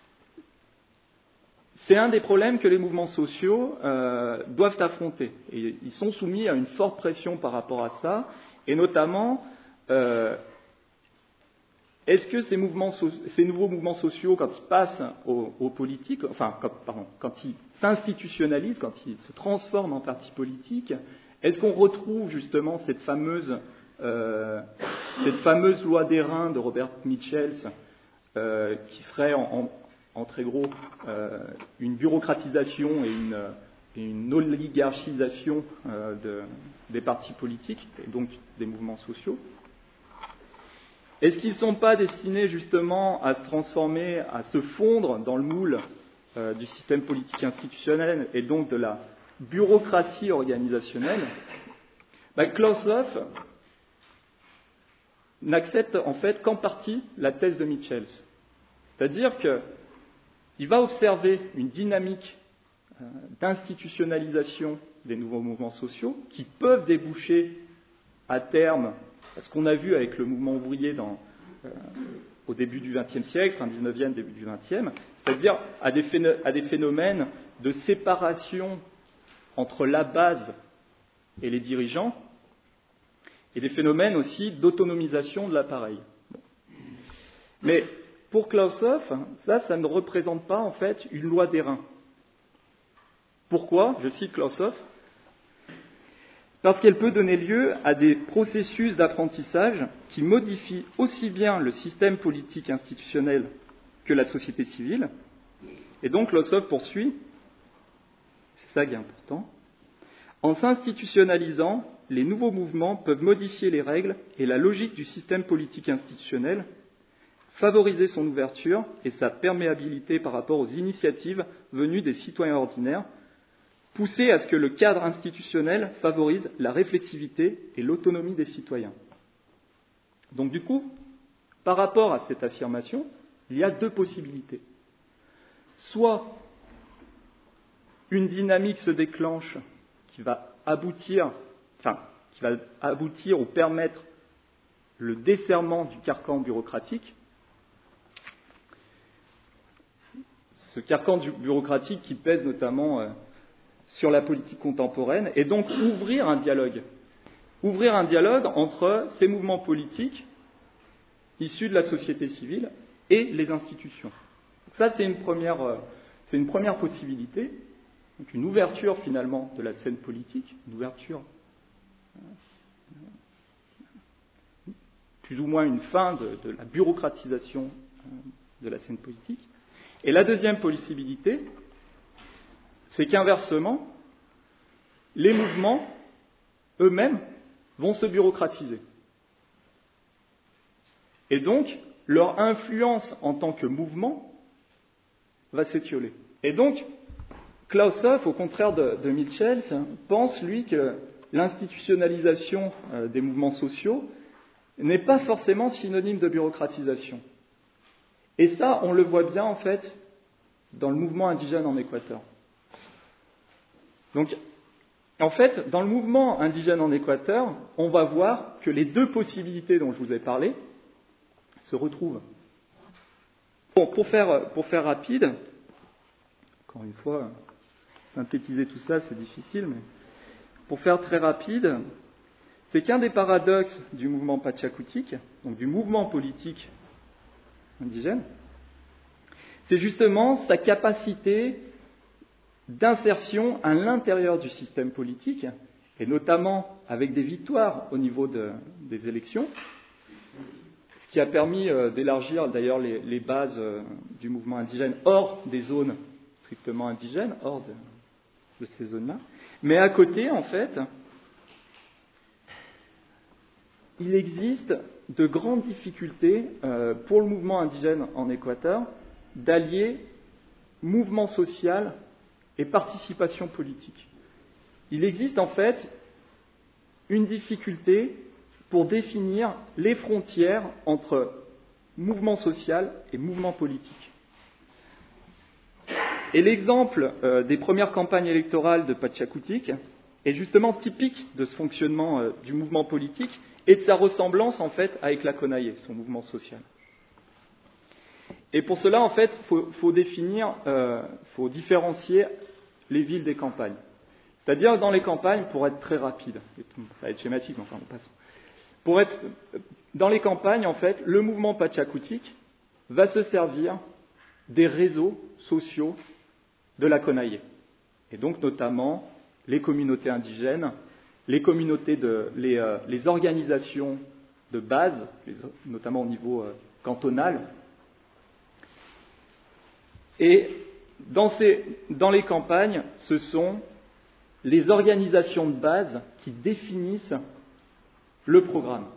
c'est un des problèmes que les mouvements sociaux euh, doivent affronter. Et ils sont soumis à une forte pression par rapport à ça, et notamment, euh, est-ce que ces, mouvements, ces nouveaux mouvements sociaux, quand ils passent aux, aux politiques, enfin, quand, pardon, quand ils s'institutionnalisent, quand ils se transforment en partis politiques, est-ce qu'on retrouve justement cette fameuse, euh, cette fameuse loi des reins de Robert Michels, euh, qui serait en, en, en très gros euh, une bureaucratisation et une, et une oligarchisation euh, de, des partis politiques, et donc des mouvements sociaux? Est-ce qu'ils ne sont pas destinés justement à se transformer, à se fondre dans le moule euh, du système politique institutionnel et donc de la bureaucratie organisationnelle, bah, Clausewitz n'accepte en fait qu'en partie la thèse de Michels. C'est-à-dire qu'il va observer une dynamique euh, d'institutionnalisation des nouveaux mouvements sociaux qui peuvent déboucher à terme, ce qu'on a vu avec le mouvement ouvrier dans, euh, au début du vingtième siècle, fin dix-neuvième, début du vingtième, c'est-à-dire à des, phéno- à des phénomènes de séparation entre la base et les dirigeants, et des phénomènes aussi d'autonomisation de l'appareil. Bon. Mais pour Clausewitz, ça, ça ne représente pas en fait une loi d'airain. Pourquoi ? Je cite Clausewitz. Parce qu'elle peut donner lieu à des processus d'apprentissage qui modifient aussi bien le système politique institutionnel que la société civile. Et donc Clausewitz poursuit, c'est ça qui est important, en s'institutionnalisant, les nouveaux mouvements peuvent modifier les règles et la logique du système politique institutionnel, favoriser son ouverture et sa perméabilité par rapport aux initiatives venues des citoyens ordinaires, pousser à ce que le cadre institutionnel favorise la réflexivité et l'autonomie des citoyens. Donc du coup, par rapport à cette affirmation, il y a deux possibilités. Soit une dynamique se déclenche qui va aboutir, enfin, qui va aboutir ou permettre le desserrement du carcan bureaucratique. Ce carcan bureaucratique qui pèse notamment euh, sur la politique contemporaine, et donc ouvrir un dialogue. Ouvrir un dialogue entre ces mouvements politiques issus de la société civile et les institutions. Ça, c'est une première, euh, c'est une première possibilité. Donc une ouverture finalement de la scène politique, une ouverture, plus ou moins une fin de, de la bureaucratisation de la scène politique. Et la deuxième possibilité, c'est qu'inversement, les mouvements eux-mêmes vont se bureaucratiser. Et donc, leur influence en tant que mouvement va s'étioler. Et donc, Clausewitz, au contraire de, de Michels, pense, lui, que l'institutionnalisation euh, des mouvements sociaux n'est pas forcément synonyme de bureaucratisation. Et ça, on le voit bien, en fait, dans le mouvement indigène en Équateur. Donc, en fait, dans le mouvement indigène en Équateur, on va voir que les deux possibilités dont je vous ai parlé se retrouvent. Bon, pour faire, pour faire rapide, encore une fois, synthétiser tout ça, c'est difficile, mais pour faire très rapide, c'est qu'un des paradoxes du mouvement pachacoutique, donc du mouvement politique indigène, c'est justement sa capacité d'insertion à l'intérieur du système politique, et notamment avec des victoires au niveau de, des élections, ce qui a permis euh, d'élargir d'ailleurs les, les bases euh, du mouvement indigène hors des zones strictement indigènes, hors de, de ces zones-là. Mais à côté, en fait, il existe de grandes difficultés euh, pour le mouvement indigène en Équateur d'allier mouvement social et participation politique. Il existe en fait une difficulté pour définir les frontières entre mouvement social et mouvement politique. Et l'exemple euh, des premières campagnes électorales de Pachacoutic est justement typique de ce fonctionnement euh, du mouvement politique et de sa ressemblance en fait avec la CONAIE, son mouvement social. Et pour cela, en fait, il faut, faut définir, euh, faut différencier les villes des campagnes. C'est-à-dire dans les campagnes, pour être très rapide, ça va être schématique, mais enfin, on passe. Pour être dans les campagnes, en fait, le mouvement pachacoutic va se servir des réseaux sociaux de la CONAIE. Et donc, notamment, les communautés indigènes, les communautés de, les, euh, les organisations de base, les, notamment au niveau euh, cantonal. Et dans, ces, dans les campagnes, ce sont les organisations de base qui définissent le programme.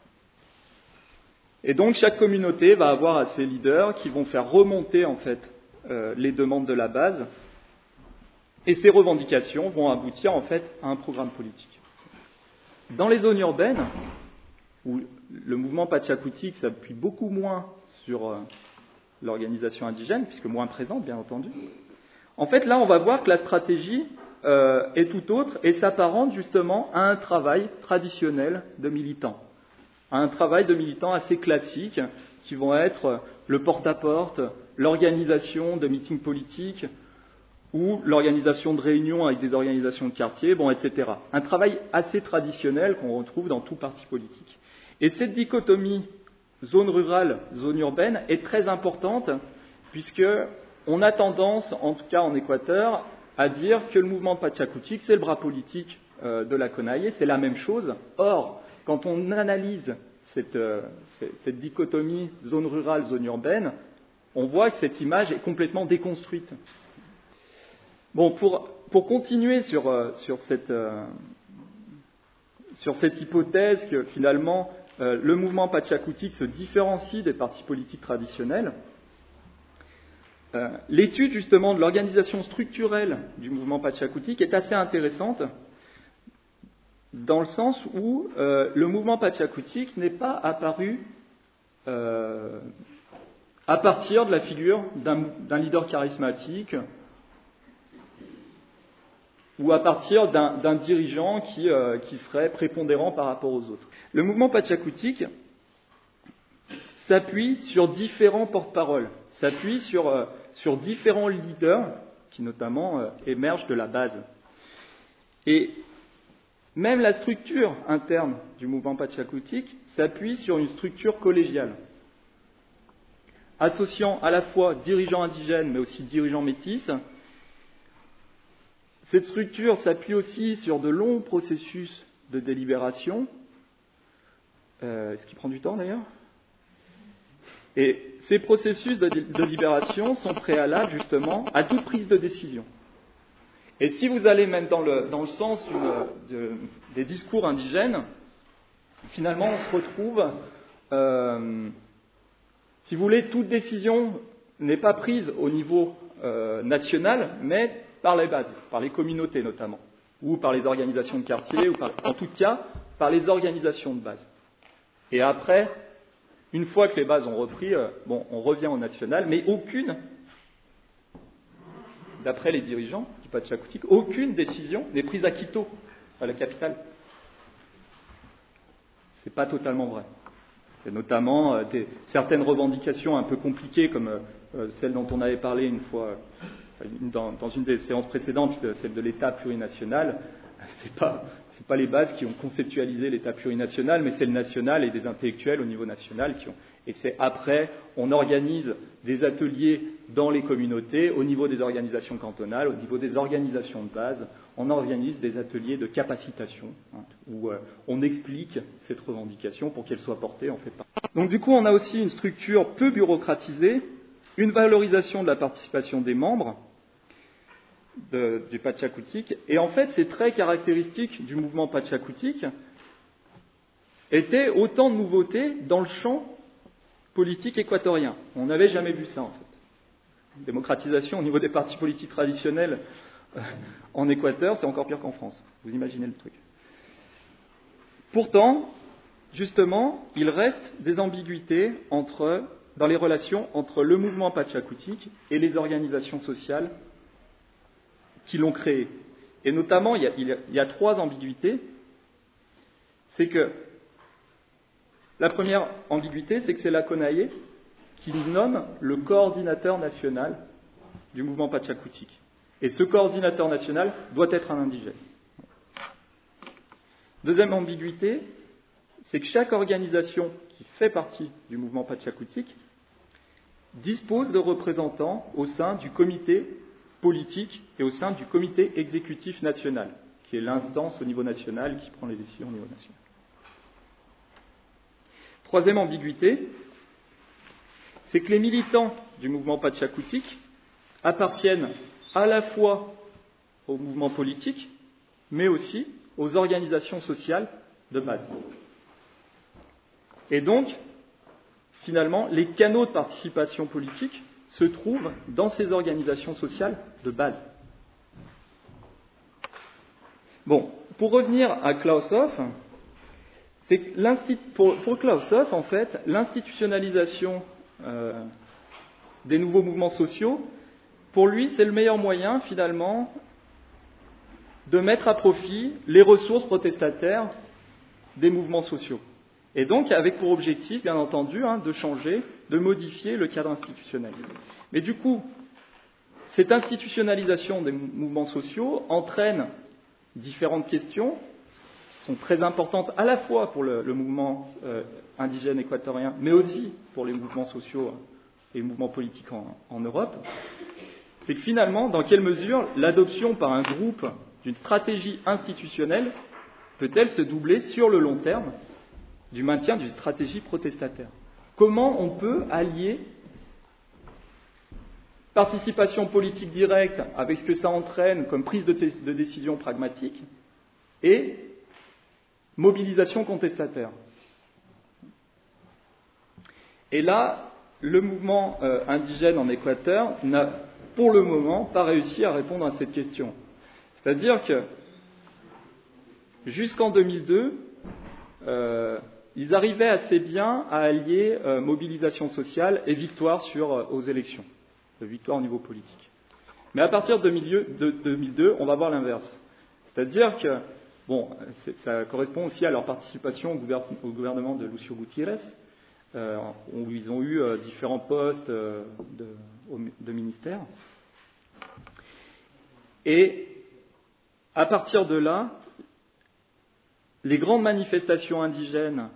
Et donc chaque communauté va avoir ses leaders qui vont faire remonter en fait euh, les demandes de la base. Et ces revendications vont aboutir en fait à un programme politique. Dans les zones urbaines, où le mouvement Pachacoutic s'appuie beaucoup moins sur euh, l'organisation indigène, puisque moins présente, bien entendu, en fait, là, on va voir que la stratégie euh, est tout autre et s'apparente justement à un travail traditionnel de militants, à un travail de militants assez classique, qui vont être le porte-à-porte, l'organisation de meetings politiques, ou l'organisation de réunions avec des organisations de quartier, bon, et cetera. Un travail assez traditionnel qu'on retrouve dans tout parti politique. Et cette dichotomie zone rurale, zone urbaine est très importante, puisque on a tendance, en tout cas en Équateur, à dire que le mouvement Pachacoutic, c'est le bras politique euh, de la CONAIE, c'est la même chose. Or, quand on analyse cette, euh, cette dichotomie zone rurale, zone urbaine, on voit que cette image est complètement déconstruite. Bon, pour, pour continuer sur, euh, sur, cette, euh, sur cette hypothèse que finalement euh, le mouvement Pachacoutic se différencie des partis politiques traditionnels, euh, l'étude justement de l'organisation structurelle du mouvement Pachacoutic est assez intéressante dans le sens où euh, le mouvement Pachacoutic n'est pas apparu euh, à partir de la figure d'un, d'un leader charismatique ou à partir d'un, d'un dirigeant qui, euh, qui serait prépondérant par rapport aux autres. Le mouvement Pachacoutic s'appuie sur différents porte-paroles, s'appuie sur, euh, sur différents leaders qui notamment euh, émergent de la base. Et même la structure interne du mouvement Pachacoutic s'appuie sur une structure collégiale, associant à la fois dirigeants indigènes mais aussi dirigeants métis. Cette structure s'appuie aussi sur de longs processus de délibération, euh, ce qui prend du temps d'ailleurs. Et ces processus de délibération sont préalables justement à toute prise de décision. Et si vous allez même dans le, dans le sens d'une, de, des discours indigènes, finalement on se retrouve, euh, si vous voulez, toute décision n'est pas prise au niveau euh, national, mais par les bases, par les communautés notamment, ou par les organisations de quartier, ou par, en tout cas par les organisations de base. Et après, une fois que les bases ont repris, euh, bon, on revient au national, mais aucune, d'après les dirigeants du Pachacoutic, aucune décision n'est prise à Quito, à la capitale. C'est pas totalement vrai. Il y a notamment euh, des, certaines revendications un peu compliquées, comme euh, celle dont on avait parlé une fois. Dans, dans une des séances précédentes, celle de l'État plurinational, c'est pas, c'est pas les bases qui ont conceptualisé l'État plurinational, mais c'est le national et des intellectuels au niveau national qui ont. Et c'est après, on organise des ateliers dans les communautés, au niveau des organisations cantonales, au niveau des organisations de base, on organise des ateliers de capacitation, hein, où euh, on explique cette revendication pour qu'elle soit portée en fait. Donc du coup, on a aussi une structure peu bureaucratisée, une valorisation de la participation des membres de, du Pachacoutic. Et en fait, ces traits caractéristiques du mouvement Pachacoutic étaient autant de nouveautés dans le champ politique équatorien. On n'avait jamais vu ça, en fait. Démocratisation au niveau des partis politiques traditionnels euh, en Équateur, c'est encore pire qu'en France. Vous imaginez le truc. Pourtant, justement, il reste des ambiguïtés entre, dans les relations entre le mouvement Pachacoutic et les organisations sociales qui l'ont créé. Et notamment, il y a, il y a, il y a trois ambiguïtés. C'est que la première ambiguïté, c'est que c'est la CONAIE qui nomme le coordinateur national du mouvement Pachacoutic. Et ce coordinateur national doit être un indigène. Deuxième ambiguïté, c'est que chaque organisation qui fait partie du mouvement Pachacoutic dispose de représentants au sein du comité politique et au sein du comité exécutif national, qui est l'instance au niveau national qui prend les décisions au niveau national. Troisième ambiguïté, c'est que les militants du mouvement Pachacoutic appartiennent à la fois au mouvement politique, mais aussi aux organisations sociales de base. Et donc, finalement, les canaux de participation politique se trouve dans ces organisations sociales de base. Bon, pour revenir à Klaus Hoff, c'est que pour, pour Klaus Hoff, en fait, l'institutionnalisation euh, des nouveaux mouvements sociaux, pour lui, c'est le meilleur moyen, finalement, de mettre à profit les ressources protestataires des mouvements sociaux. Et donc, avec pour objectif, bien entendu, hein, de changer, de modifier le cadre institutionnel. Mais du coup, cette institutionnalisation des mouvements sociaux entraîne différentes questions qui sont très importantes à la fois pour le, le mouvement euh, indigène équatorien, mais aussi pour les mouvements sociaux et les mouvements politiques en, en Europe. C'est que finalement, dans quelle mesure l'adoption par un groupe d'une stratégie institutionnelle peut-elle se doubler sur le long terme du maintien d'une stratégie protestataire? Comment on peut allier participation politique directe avec ce que ça entraîne comme prise de, t- de décision pragmatique et mobilisation contestataire? Et là, le mouvement euh, indigène en Équateur n'a pour le moment pas réussi à répondre à cette question. C'est-à-dire que jusqu'en deux mille deux, euh, ils arrivaient assez bien à allier euh, mobilisation sociale et victoire sur, euh, aux élections, de victoire au niveau politique. Mais à partir de, milieu, de deux mille deux, on va voir l'inverse. C'est-à-dire que, bon, ça correspond aussi à leur participation au, gouver- au gouvernement de Lucio Gutiérrez, euh, où ils ont eu euh, différents postes euh, de, de ministères. Et à partir de là, les grandes manifestations indigènes,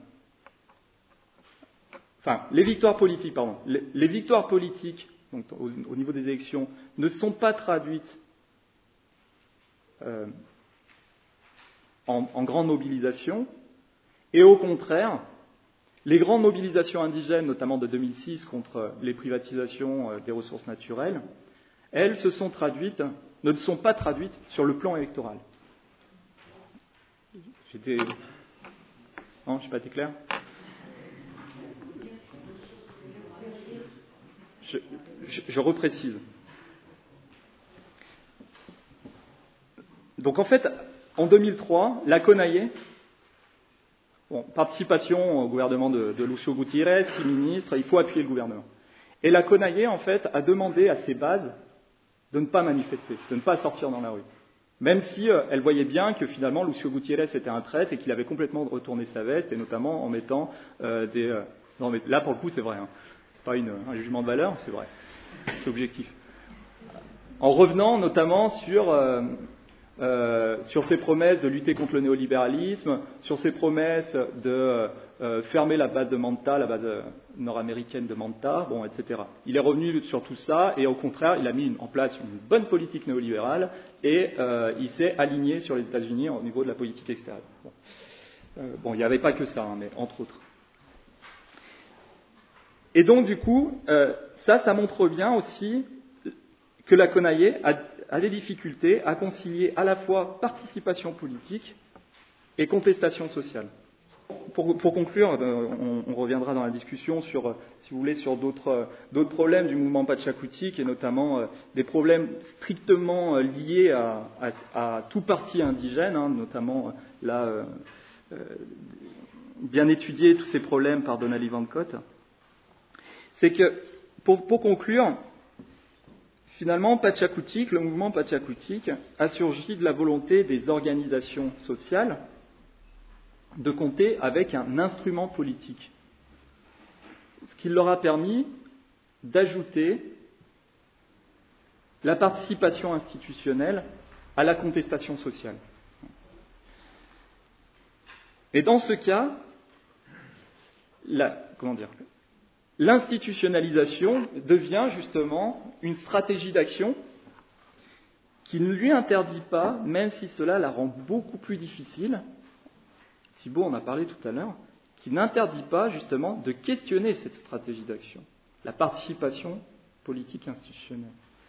enfin, les victoires politiques, pardon, les, les victoires politiques, donc au, au niveau des élections, ne sont pas traduites euh, en, en grande mobilisation, et au contraire, les grandes mobilisations indigènes, notamment de deux mille six contre les privatisations euh, des ressources naturelles, elles se sont traduites, ne sont pas traduites sur le plan électoral. J'étais... Non, je n'ai pas été clair ? Je, je, je reprécise. Donc en fait, en deux mille trois, la CONAIE, bon, participation au gouvernement de, de Lucio Gutiérrez, six ministres, il faut appuyer le gouvernement. Et la CONAIE, en fait, a demandé à ses bases de ne pas manifester, de ne pas sortir dans la rue. Même si euh, elle voyait bien que finalement Lucio Gutiérrez était un traître et qu'il avait complètement retourné sa veste, et notamment en mettant euh, des... Euh, non mais là pour le coup c'est vrai, hein. C'est pas une, un jugement de valeur, c'est vrai, c'est objectif. En revenant notamment sur, euh, euh, sur ses promesses de lutter contre le néolibéralisme, sur ses promesses de euh, fermer la base de Manta, la base nord-américaine de Manta, bon, et cetera. Il est revenu sur tout ça et au contraire, il a mis en place une bonne politique néolibérale et euh, il s'est aligné sur les États-Unis au niveau de la politique extérieure. Bon, euh, bon il n'y avait pas que ça, hein, mais entre autres. Et donc, du coup, euh, ça, ça montre bien aussi que la CONAIE a, a des difficultés à concilier à la fois participation politique et contestation sociale. Pour, pour conclure, on, on reviendra dans la discussion sur, si vous voulez, sur d'autres, d'autres problèmes du mouvement Pachakutik et notamment euh, des problèmes strictement euh, liés à, à, à tout parti indigène, hein, notamment euh, là, euh, euh, bien étudié tous ces problèmes par Donnelly Van Cott. C'est que, pour, pour conclure, finalement, Pachakutik, le mouvement Pachakutik, a surgi de la volonté des organisations sociales de compter avec un instrument politique, ce qui leur a permis d'ajouter la participation institutionnelle à la contestation sociale. Et dans ce cas, la, comment dire, l'institutionnalisation devient justement une stratégie d'action qui ne lui interdit pas, même si cela la rend beaucoup plus difficile, Thibault en a parlé tout à l'heure, qui n'interdit pas justement de questionner cette stratégie d'action, la participation politique institutionnelle.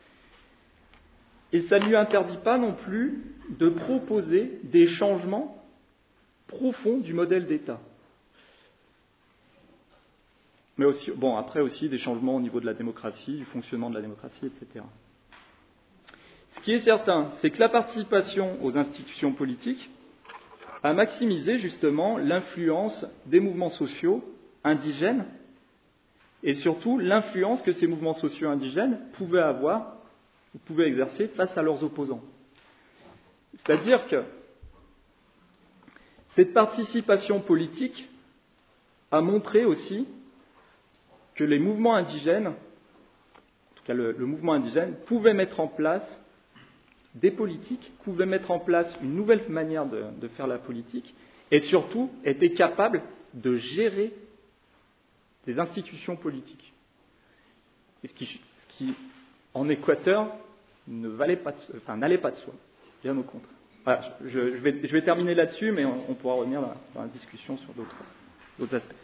Et ça ne lui interdit pas non plus de proposer des changements profonds du modèle d'État. mais aussi, bon, après aussi des changements au niveau de la démocratie, du fonctionnement de la démocratie, et cetera. Ce qui est certain, c'est que la participation aux institutions politiques a maximisé justement l'influence des mouvements sociaux indigènes et surtout l'influence que ces mouvements sociaux indigènes pouvaient avoir ou pouvaient exercer face à leurs opposants. C'est-à-dire que cette participation politique a montré aussi que les mouvements indigènes, en tout cas le, le mouvement indigène, pouvait mettre en place des politiques, pouvait mettre en place une nouvelle manière de, de faire la politique et surtout était capable de gérer des institutions politiques. Et ce qui, ce qui en Équateur, ne valait pas de, enfin, n'allait pas de soi, bien au contraire. Voilà, je, je, vais, je vais terminer là-dessus, mais on, on pourra revenir dans, dans la discussion sur d'autres, d'autres aspects.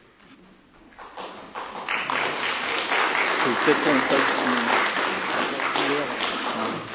Peut-être qu'on passe